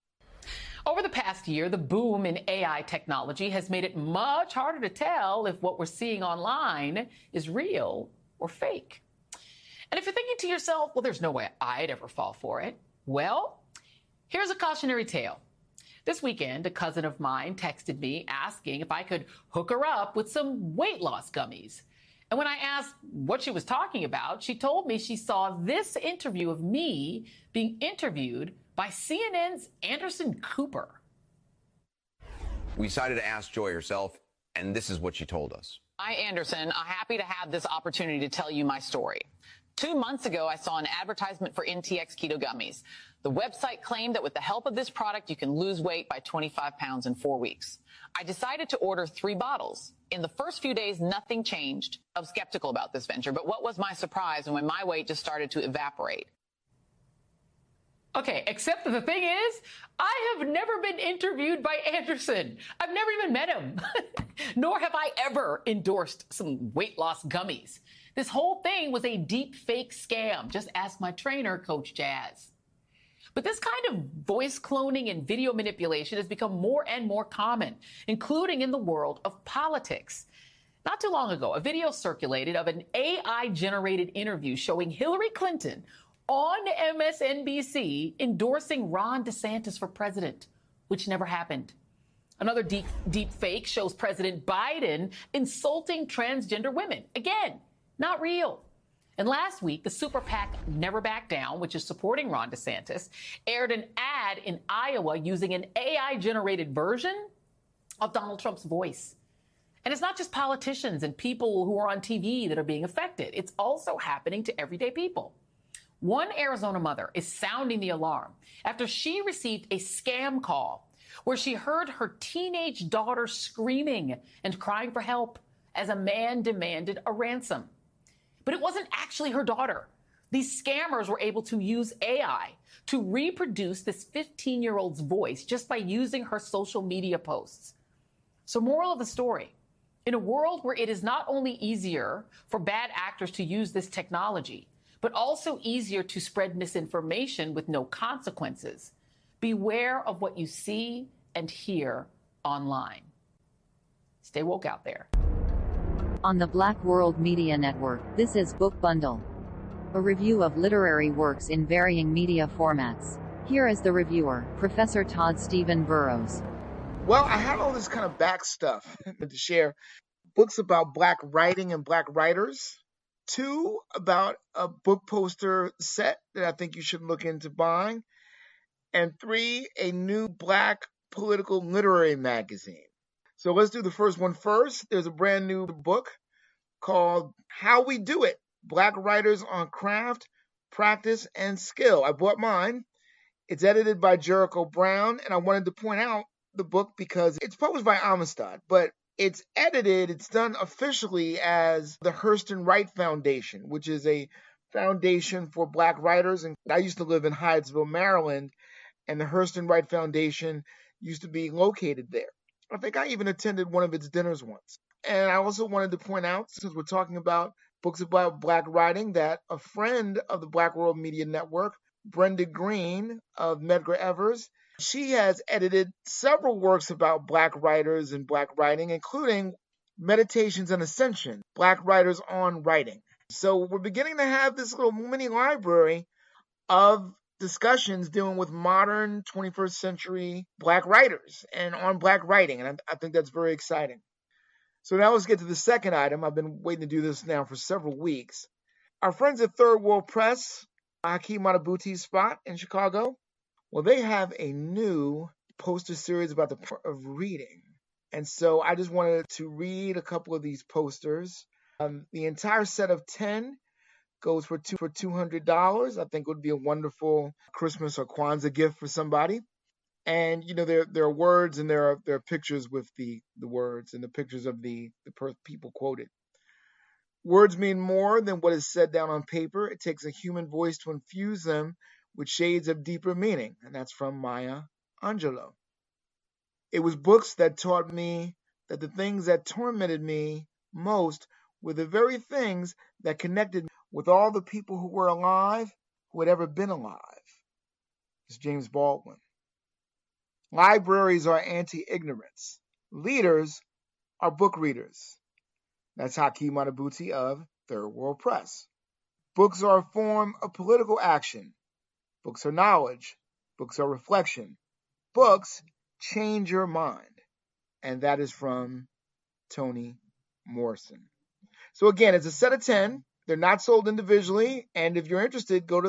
Over the past year, the boom in AI technology has made it much harder to tell if what we're seeing online is real or fake. And if you're thinking to yourself, well, there's no way I'd ever fall for it. Well, here's a cautionary tale. This weekend, a cousin of mine texted me asking if I could hook her up with some weight loss gummies. And when I asked what she was talking about, she told me she saw this interview of me being interviewed by CNN's Anderson Cooper.
We decided to ask Joy herself, and this is what she told us.
Hi, Anderson. I'm happy to have this opportunity to tell you my story. 2 months ago, I saw an advertisement for NTX Keto Gummies. The website claimed that with the help of this product, you can lose weight by 25 pounds in 4 weeks. I decided to order 3 bottles. In the first few days, nothing changed. I was skeptical about this venture, but what was my surprise when my weight just started to evaporate?
Okay, except the thing is, I have never been interviewed by Anderson. I've never even met him. Nor have I ever endorsed some weight loss gummies. This whole thing was a deep fake scam. Just ask my trainer, Coach Jazz. But this kind of voice cloning and video manipulation has become more and more common, including in the world of politics. Not too long ago, a video circulated of an AI-generated interview showing Hillary Clinton on MSNBC endorsing Ron DeSantis for president, which never happened. Another deep fake shows President Biden insulting transgender women. Again, not real. And last week, the super PAC Never Back Down, which is supporting Ron DeSantis, aired an ad in Iowa using an AI-generated version of Donald Trump's voice. And it's not just politicians and people who are on TV that are being affected. It's also happening to everyday people. One Arizona mother is sounding the alarm after she received a scam call where she heard her teenage daughter screaming and crying for help as a man demanded a ransom. But it wasn't actually her daughter. These scammers were able to use AI to reproduce this 15-year-old's voice just by using her social media posts. So moral of the story, in a world where it is not only easier for bad actors to use this technology, but also easier to spread misinformation with no consequences, beware of what you see and hear online. Stay woke out there.
On the Black World Media Network, this is Book Bundle, a review of literary works in varying media formats. Here is the reviewer, Professor Todd Stephen Burrows.
Well, I have all this kind of back stuff to share. Books about Black writing and Black writers. 2, about a book poster set that I think you should look into buying. And 3, a new Black political literary magazine. So let's do the first one first. There's a brand new book called How We Do It, Black Writers on Craft, Practice, and Skill. I bought mine. It's edited by Jericho Brown, and I wanted to point out the book because it's published by Amistad, but It's edited, it's done officially as the Hurston Wright Foundation, which is a foundation for Black writers. And I used to live in Hyattsville, Maryland, and the Hurston Wright Foundation used to be located there. I think I even attended one of its dinners once. And I also wanted to point out, since we're talking about books about Black writing, that a friend of the Black World Media Network, Brenda Green of Medgar Evers, she has edited several works about Black writers and Black writing, including Meditations and Ascension, Black Writers on Writing. So we're beginning to have this little mini library of discussions dealing with modern 21st century Black writers and on Black writing. And I think that's very exciting. So now let's get to the second item. I've been waiting to do this now for several weeks. Our friends at Third World Press, Hakeem Madabuti's spot in Chicago, well, they have a new poster series about the power of reading. And so I just wanted to read a couple of these posters. The entire set of 10 goes for $200. I think it would be a wonderful Christmas or Kwanzaa gift for somebody. And, you know, there are words and there are pictures with the words and the pictures of the people quoted. Words mean more than what is said down on paper. It takes a human voice to infuse them with shades of deeper meaning. And that's from Maya Angelou. It was books that taught me that the things that tormented me most were the very things that connected me with all the people who were alive, who had ever been alive. It's James Baldwin. Libraries are anti-ignorance. Leaders are book readers. That's Hakeem Madabuti of Third World Press. Books are a form of political action. Books are knowledge. Books are reflection. Books change your mind. And that is from Toni Morrison. So again, it's a set of 10. They're not sold individually. And if you're interested, go to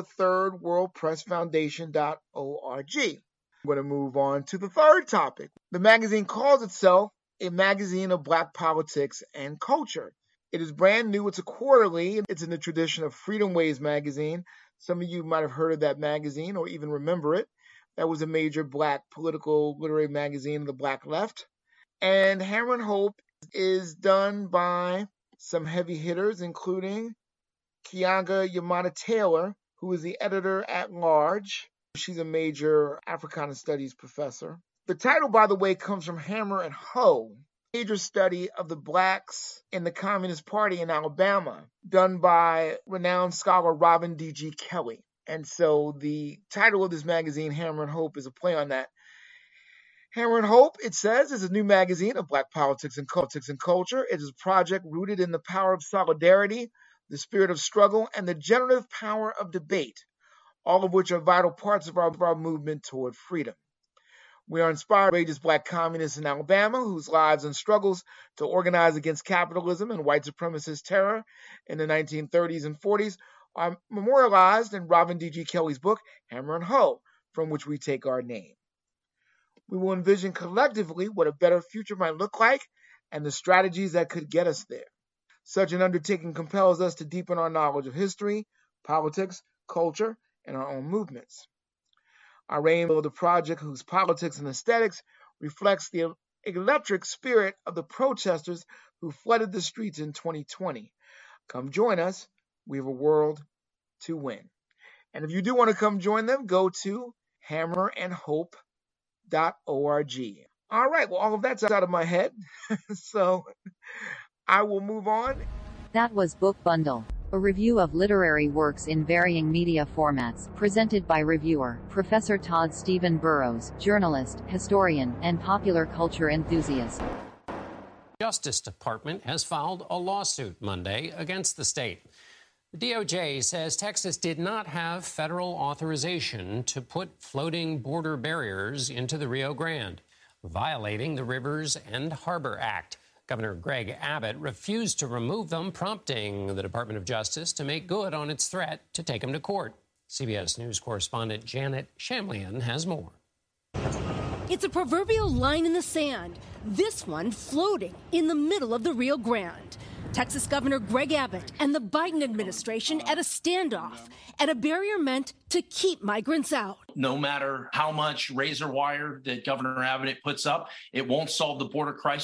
thirdworldpressfoundation.org. I'm going to move on to the third topic. The magazine calls itself a magazine of Black politics and culture. It is brand new. It's a quarterly. It's in the tradition of Freedom Ways magazine. Some of you might have heard of that magazine or even remember it. That was a major Black political literary magazine of the Black left. And Hammer and Hope is done by some heavy hitters, including Keeanga-Yamahtta Taylor, who is the editor at large. She's a major Africana Studies professor. The title, by the way, comes from Hammer and Hoe, a major study of the Blacks in the Communist Party in Alabama, done by renowned scholar Robin D.G. Kelley. And so the title of this magazine, Hammer and Hope, is a play on that. Hammer and Hope, it says, is a new magazine of Black politics and culture. It is a project rooted in the power of solidarity, the spirit of struggle, and the generative power of debate, all of which are vital parts of our movement toward freedom. We are inspired by courageous Black communists in Alabama whose lives and struggles to organize against capitalism and white supremacist terror in the 1930s and 40s are memorialized in Robin D.G. Kelley's book, Hammer and Hoe, from which we take our name. We will envision collectively what a better future might look like and the strategies that could get us there. Such an undertaking compels us to deepen our knowledge of history, politics, culture, and our own movements. Our aim of the project, whose politics and aesthetics reflects the electric spirit of the protesters who flooded the streets in 2020. Come join us. We have a world to win. And if you do want to come join them, go to hammerandhope.org. All right, well, all of that's out of my head. So I will move on.
That was Book Bundle, a review of literary works in varying media formats, presented by reviewer, Professor Todd Stephen Burrows, journalist, historian, and popular culture enthusiast.
Justice Department has filed a lawsuit Monday against the state. The DOJ says Texas did not have federal authorization to put floating border barriers into the Rio Grande, violating the Rivers and Harbor Act. Governor Greg Abbott refused to remove them, prompting the Department of Justice to make good on its threat to take him to court. CBS News correspondent Janet Shamlian has more.
It's a proverbial line in the sand, this one floating in the middle of the Rio Grande. Texas Governor Greg Abbott and the Biden administration at a standoff, at a barrier meant to keep migrants out.
No matter how much razor wire that Governor Abbott puts up, it won't solve the border crisis.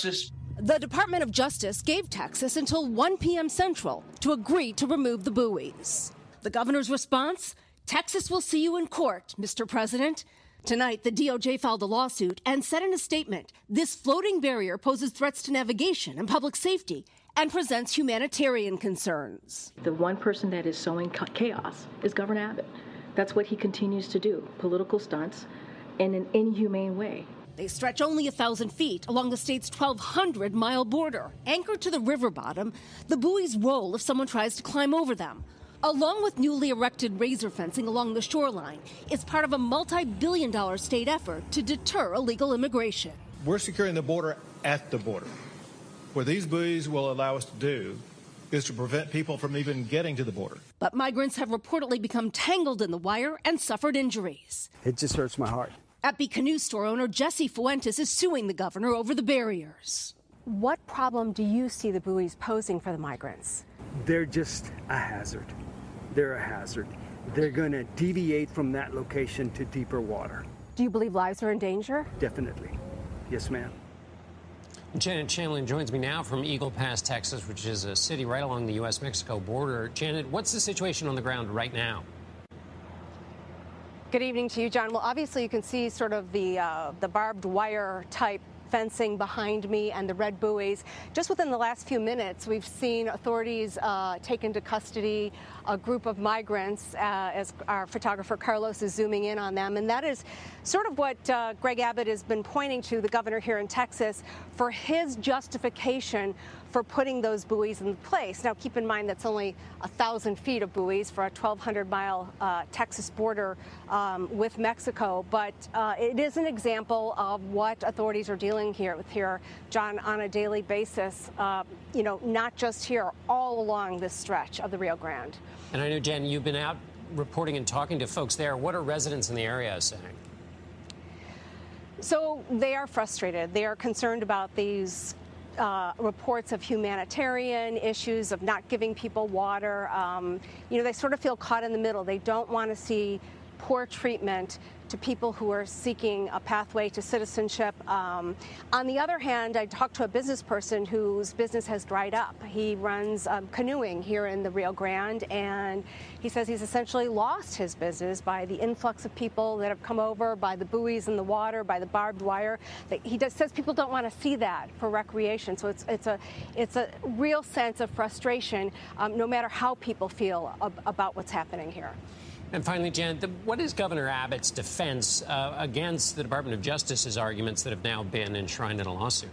The Department of Justice gave Texas until 1 p.m. Central to agree to remove the buoys. The governor's response? Texas will see you in court, Mr. President. Tonight, the DOJ filed a lawsuit and said in a statement, this floating barrier poses threats to navigation and public safety and presents humanitarian concerns.
The one person that is sowing chaos is Governor Abbott. That's what he continues to do, political stunts in an inhumane way.
They stretch only 1,000 feet along the state's 1,200-mile border. Anchored to the river bottom, the buoys roll if someone tries to climb over them. Along with newly erected razor fencing along the shoreline, it's part of a multi-billion-dollar state effort to deter illegal immigration.
We're securing the border at the border. What these buoys will allow us to do is to prevent people from even getting to the border.
But migrants have reportedly become tangled in the wire and suffered injuries.
It just hurts my heart.
Appy Canoe store owner Jesse Fuentes is suing the governor over the barriers.
What problem do you see the buoys posing for the migrants?
They're just a hazard. They're a hazard. They're going to deviate from that location to deeper water.
Do you believe lives are in danger?
Definitely. Yes, ma'am.
Janet Chamberlain joins me now from Eagle Pass, Texas, which is a city right along the U.S.-Mexico border. Janet, what's the situation on the ground right now?
Good evening to you, John. Well, obviously you can see sort of the barbed wire type fencing behind me and the red buoys. Just within the last few minutes, we've seen authorities take into custody a group of migrants as our photographer Carlos is zooming in on them. And that is sort of what Greg Abbott has been pointing to, the governor here in Texas, for his justification for putting those buoys in place. Now, keep in mind that's only 1,000 feet of buoys for a 1,200-mile Texas border with Mexico. But it is an example of what authorities are dealing with here, John, on a daily basis, not just here, all along this stretch of the Rio Grande.
And I know, Jen, you've been out reporting and talking to folks there. What are residents in the area saying?
So they are frustrated. They are concerned about these reports of humanitarian issues, of not giving people water. They sort of feel caught in the middle. They don't want to see poor treatment to people who are seeking a pathway to citizenship. On the other hand, I talked to a business person whose business has dried up. He runs canoeing here in the Rio Grande, and he says he's essentially lost his business by the influx of people that have come over, by the buoys in the water, by the barbed wire. He says people don't want to see that for recreation. So it's a real sense of frustration, no matter how people feel about what's happening here.
And finally, Jen, what is Governor Abbott's defense against the Department of Justice's arguments that have now been enshrined in a lawsuit?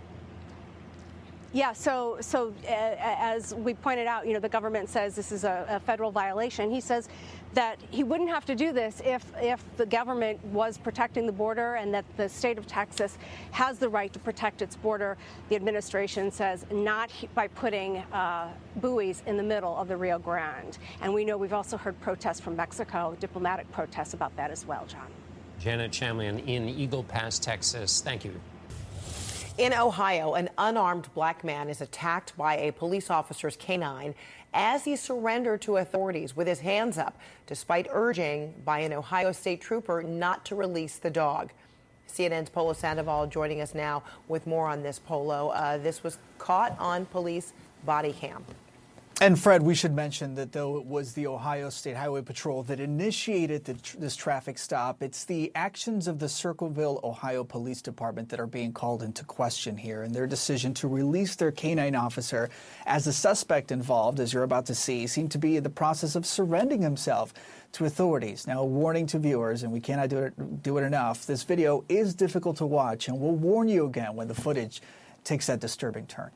Yeah, so as we pointed out, the government says this is a federal violation. He says that he wouldn't have to do this if the government was protecting the border, and that the state of Texas has the right to protect its border. The administration says not by putting buoys in the middle of the Rio Grande. And we know we've also heard protests from Mexico, diplomatic protests about that as well, John.
Janet Chamberlain in Eagle Pass, Texas. Thank you.
In Ohio, an unarmed black man is attacked by a police officer's canine as he surrendered to authorities with his hands up, despite urging by an Ohio state trooper not to release the dog. CNN's Polo Sandoval joining us now with more on this, Polo. This was caught on police body cam.
And Fred, we should mention that though it was the Ohio State Highway Patrol that initiated this traffic stop, it's the actions of the Circleville, Ohio Police Department that are being called into question here, and their decision to release their canine officer as the suspect involved, as you're about to see, seemed to be in the process of surrendering himself to authorities. Now, a warning to viewers, and we cannot do it enough, this video is difficult to watch, and we'll warn you again when the footage takes that disturbing turn.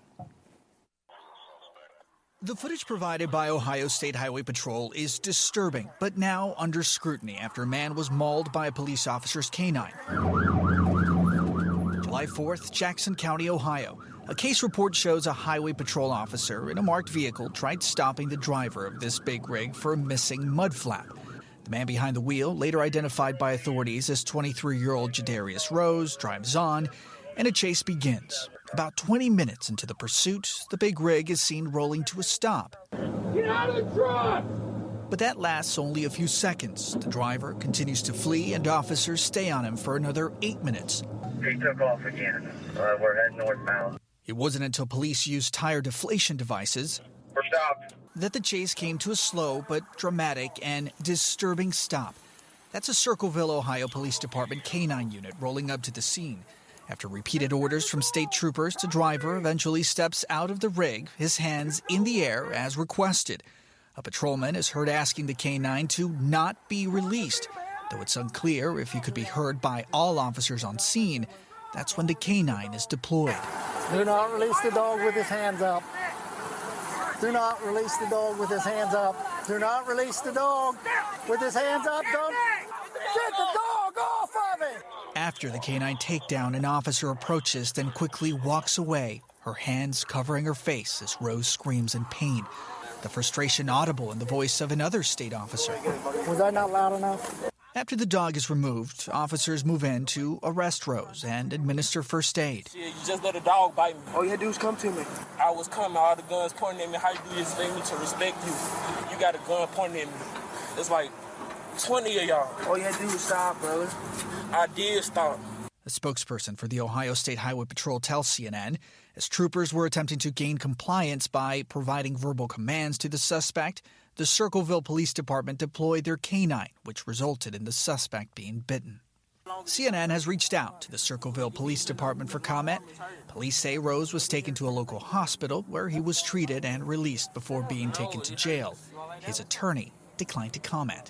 The footage provided by Ohio State Highway Patrol is disturbing, but now under scrutiny after a man was mauled by a police officer's canine. July 4th, Jackson County, Ohio. A case report shows a highway patrol officer in a marked vehicle tried stopping the driver of this big rig for a missing mud flap. The man behind the wheel, later identified by authorities as 23-year-old Jadarius Rose, drives on, and a chase begins. About 20 minutes into the pursuit, the big rig is seen rolling to a stop. Get out of the truck! But that lasts only a few seconds. The driver continues to flee, and officers stay on him for another 8 minutes.
He took off again. We're heading northbound.
It wasn't until police used tire deflation devices that the chase came to a slow but dramatic and disturbing stop. That's a Circleville, Ohio Police Department K-9 unit rolling up to the scene. After repeated orders from state troopers, the driver eventually steps out of the rig, his hands in the air as requested. A patrolman is heard asking the K-9 to not be released. Though it's unclear if he could be heard by all officers on scene, that's when the K-9 is deployed.
Do not release the dog with his hands up. Do not release the dog with his hands up. Do not release the dog with his hands up. Don't get the dog off of it.
After the K-9 takedown, an officer approaches, then quickly walks away, her hands covering her face as Rose screams in pain. The frustration audible in the voice of another state officer.
Was that not loud enough?
After the dog is removed, officers move in to arrest Rose and administer first aid.
You just let a dog bite me.
All you had to do was come to me.
I was coming, all the guns pointing at me. How you do you expect me to respect you? You got a gun pointing at me. It's like 20 of y'all.
All you had to do was stop, brother.
I did stop.
A spokesperson for the Ohio State Highway Patrol tells CNN as troopers were attempting to gain compliance by providing verbal commands to the suspect, the Circleville Police Department deployed their K-9, which resulted in the suspect being bitten. CNN has reached out to the Circleville Police Department for comment. Police say Rose was taken to a local hospital where he was treated and released before being taken to jail. His attorney declined to comment.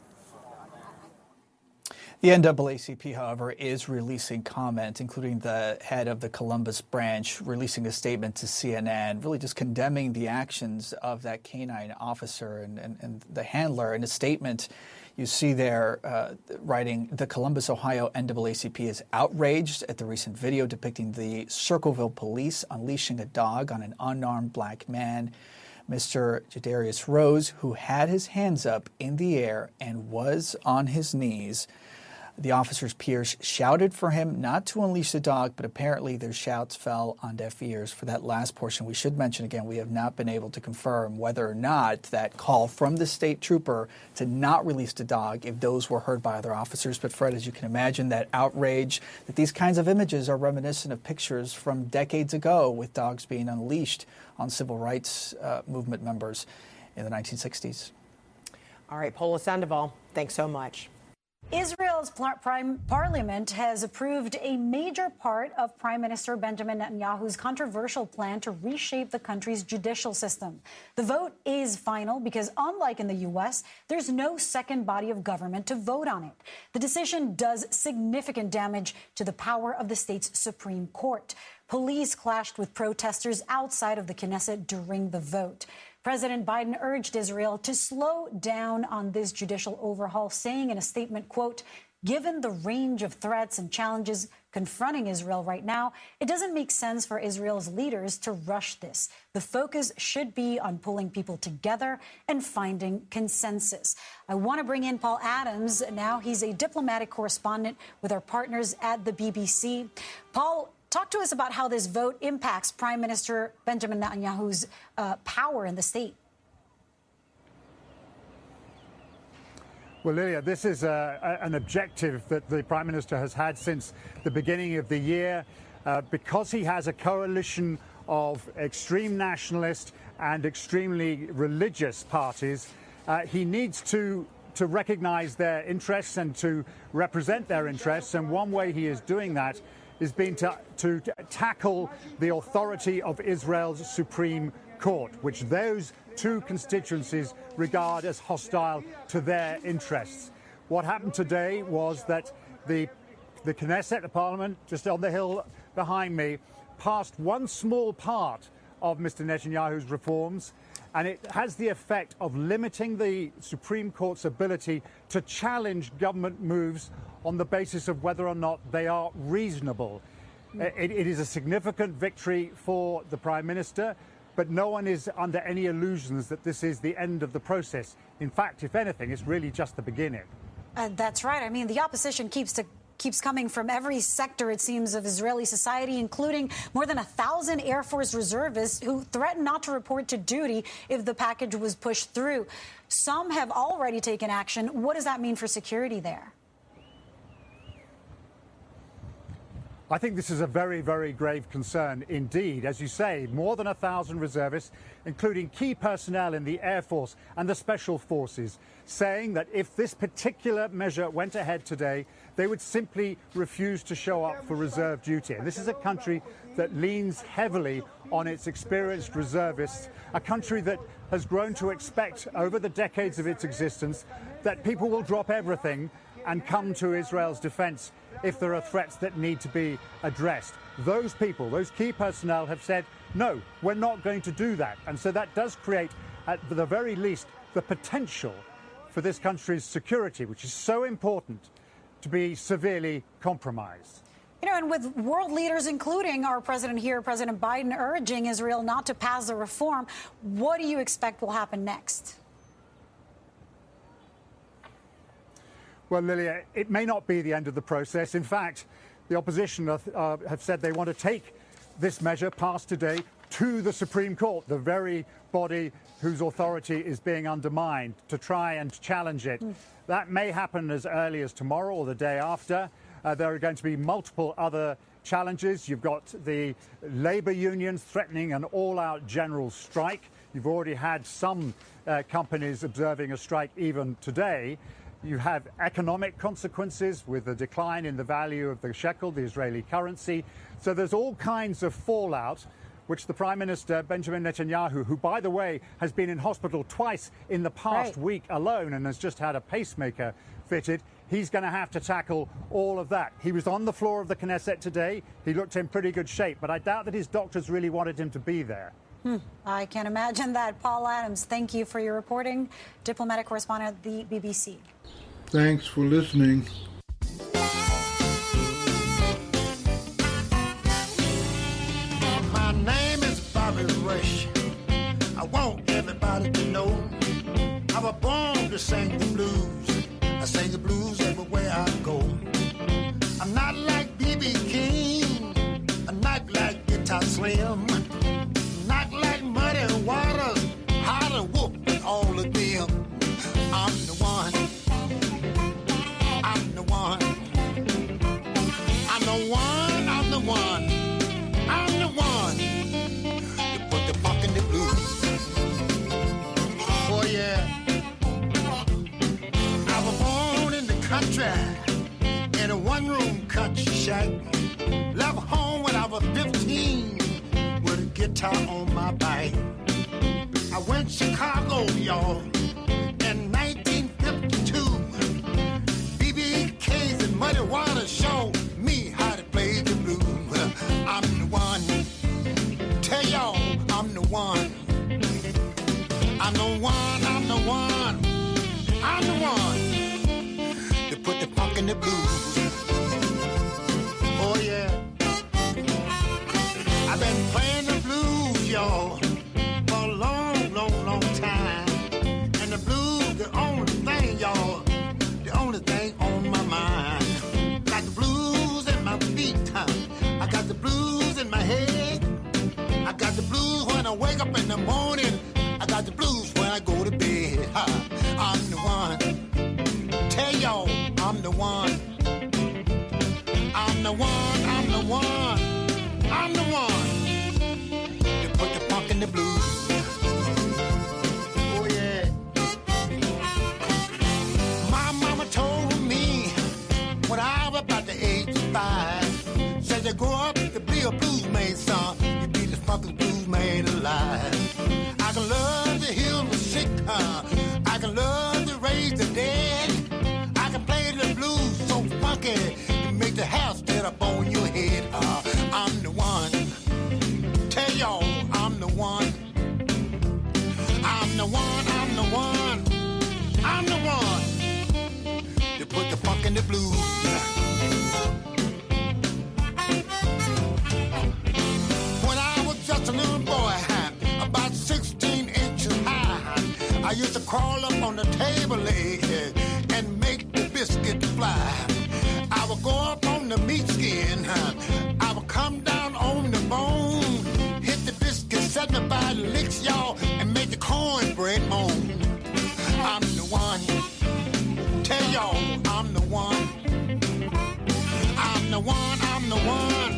The NAACP, however, is releasing comment, including the head of the Columbus branch releasing a statement to CNN, really just condemning the actions of that K-9 officer and the handler. In a statement, you see there writing, the Columbus, Ohio NAACP is outraged at the recent video depicting the Circleville police unleashing a dog on an unarmed black man, Mr. Jadarius Rose, who had his hands up in the air and was on his knees. The officer's peers shouted for him not to unleash the dog, but apparently their shouts fell on deaf ears. For that last portion, we should mention again, we have not been able to confirm whether or not that call from the state trooper to not release the dog, if those were heard by other officers. But Fred, as you can imagine, that outrage, that these kinds of images are reminiscent of pictures from decades ago with dogs being unleashed on civil rights movement members in the 1960s.
All right, Paula Sandoval, thanks so much.
Israel's parliament has approved a major part of Prime Minister Benjamin Netanyahu's controversial plan to reshape the country's judicial system. The vote is final because, unlike in the U.S., there's no second body of government to vote on it. The decision does significant damage to the power of the state's Supreme Court. Police clashed with protesters outside of the Knesset during the vote. President Biden urged Israel to slow down on this judicial overhaul, saying in a statement, quote, given the range of threats and challenges confronting Israel right now, it doesn't make sense for Israel's leaders to rush this. The focus should be on pulling people together and finding consensus. I want to bring in Paul Adams now. He's a diplomatic correspondent with our partners at the BBC. Paul, talk to us about how this vote impacts Prime Minister Benjamin Netanyahu's power in the state.
Well, Lilia, this is an objective that the Prime Minister has had since the beginning of the year. Because he has a coalition of extreme nationalist and extremely religious parties, he needs to recognize their interests and to represent their interests. And one way he is doing that is being to tackle the authority of Israel's Supreme Court, which those two constituencies regard as hostile to their interests. What happened today was that the Knesset, the parliament, just on the hill behind me, passed one small part of Mr. Netanyahu's reforms, and it has the effect of limiting the Supreme Court's ability to challenge government moves on the basis of whether or not they are reasonable. It is a significant victory for the Prime Minister, but no one is under any illusions that this is the end of the process. In fact, if anything, it's really just the beginning.
That's right. I mean, the opposition keeps coming from every sector, it seems, of Israeli society, including more than 1,000 Air Force reservists who threatened not to report to duty if the package was pushed through. Some have already taken action. What does that mean for security there?
I think this is a very, very grave concern indeed. As you say, more than 1,000 reservists, including key personnel in the Air Force and the Special Forces, saying that if this particular measure went ahead today, they would simply refuse to show up for reserve duty. And this is a country that leans heavily on its experienced reservists, a country that has grown to expect over the decades of its existence that people will drop everything and come to Israel's defense if there are threats that need to be addressed. Those people, those key personnel have said, no, we're not going to do that. And so that does create, at the very least, the potential for this country's security, which is so important, to be severely compromised.
You know, and with world leaders, including our president here, President Biden, urging Israel not to pass the reform, what do you expect will happen next?
Well, Lilia, it may not be the end of the process. In fact, the opposition have said they want to take this measure passed today to the Supreme Court, the very body whose authority is being undermined, to try and challenge it. That may happen as early as tomorrow or the day after. There are going to be multiple other challenges. You've got the labor unions threatening an all-out general strike. You've already had some companies observing a strike even today. You have economic consequences with the decline in the value of the shekel, the Israeli currency. So there's all kinds of fallout, which the Prime Minister, Benjamin Netanyahu, who, by the way, has been in hospital twice in the past week alone and has just had a pacemaker fitted, he's going to have to tackle all of that. He was on the floor of the Knesset today. He looked in pretty good shape, but I doubt that his doctors really wanted him to be there.
I can imagine that. Paul Adams, thank you for your reporting. Diplomatic correspondent at the BBC.
Thanks for listening.
My name is Bobby Rush. I want everybody to know I was born to sing the blues. I sing the blues everywhere I go. I'm not like B.B. King. I'm not like Guitar Slim. Not like Muddy Waters, Hot and Whoop, and all of them. I'm the one. I'm the one. I'm the one. I'm the one. I'm the one. You put the funk in the blues. Oh yeah. I was born in the country in a one-room country shack. Left home when I was 15. With a guitar on my back. I went to Chicago, y'all, in 1952. BB and Muddy Waters showed me how to play the blues. I'm the one. Tell y'all, I'm the one. I'm the one, I'm the one. I'm the one to put the funk in the blues. Oh, yeah. I've been playing the blues, y'all, for a long, long, long time. And the blues, the only thing, y'all, the only thing on my mind. Got the blues in my feet, huh? I got the blues in my head. I got the blues when I wake up in the morning. I got the blues when I go to bed. Huh? I'm the one. Tell y'all, I'm the one. I'm the one, I'm the one. I'm the one to put the funk in the blues. Oh, yeah. My mama told me when I was about the age of 5, said you grow up to be a blues man, son. You be the funkiest blues man alive. I can love to heal the sick, I can love to raise the dead. I can play the blues so funky to make the hair stand up on your head. I'm the one. Tell y'all, I'm the one. I'm the one, I'm the one. I'm the one to put the funk in the blues. When I was just a little boy, about 16 inches high, I used to crawl up on the table leg and make the biscuit fly. I would go up on the meat skin, I would come down on the bone, hit the biscuit 75 licks, y'all, and make the cornbread moan. I'm the one. Tell y'all, I'm the one. I'm the one, I'm the one.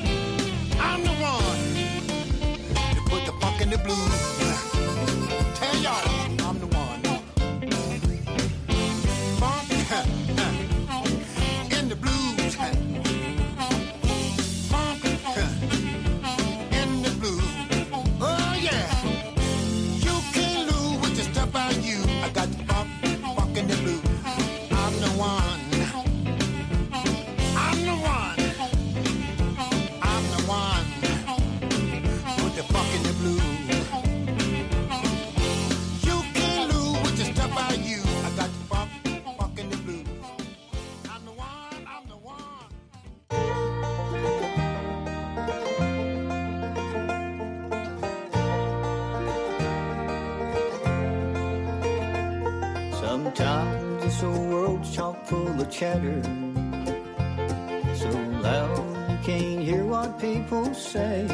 Sometimes this old world's chock full of chatter, so loud you can't hear what people say.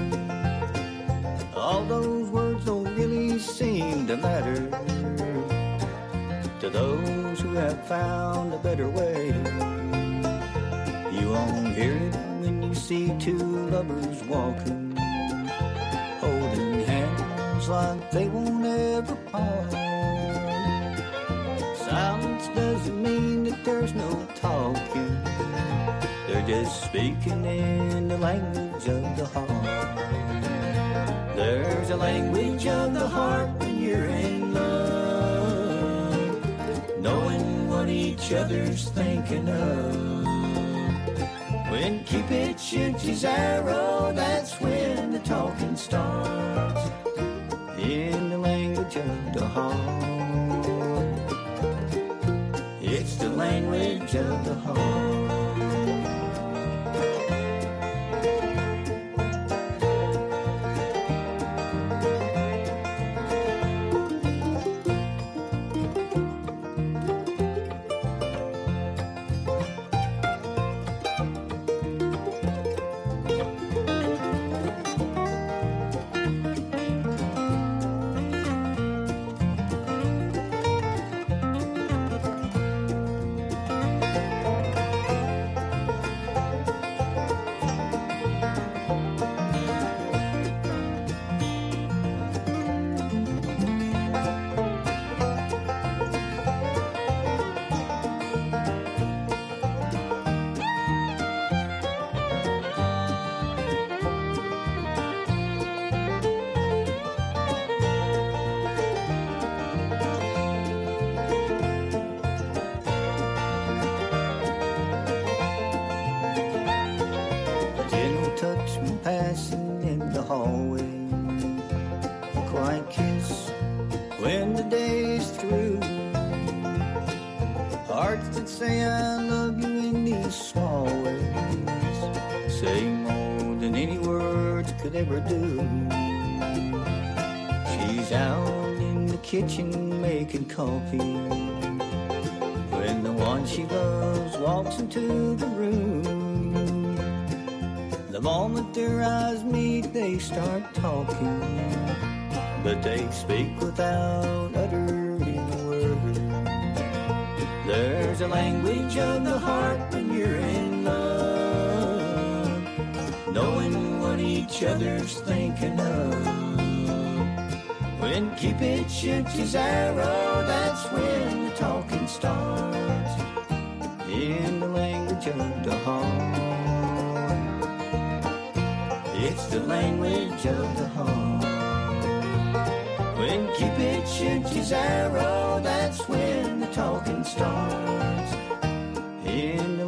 All those words don't really seem to matter to those who have found a better way. You won't hear it when you see two lovers walking, holding hands like they won't ever part. Silence doesn't mean that there's no talking. They're just speaking in the language of the heart. There's a language of the heart when you're in love, knowing what each other's thinking of. When Cupid shoots his arrow, that's when the talking starts, in the language of the heart. It's the language of the heart. Passing in the hallway, a quiet kiss when the day's through. Hearts that say I love you in these small ways say more than any words could ever do. She's out in the kitchen making coffee when the one she loves walks into the room. The moment their eyes meet, they start talking, but they speak without uttering a word. There's a language of the heart when you're in love, knowing what each other's thinking of. When Cupid shoots his arrow, that's when the talking starts, in the language of the heart. It's the language of the heart. When Cupid shoots his arrow, that's when the talking starts, in the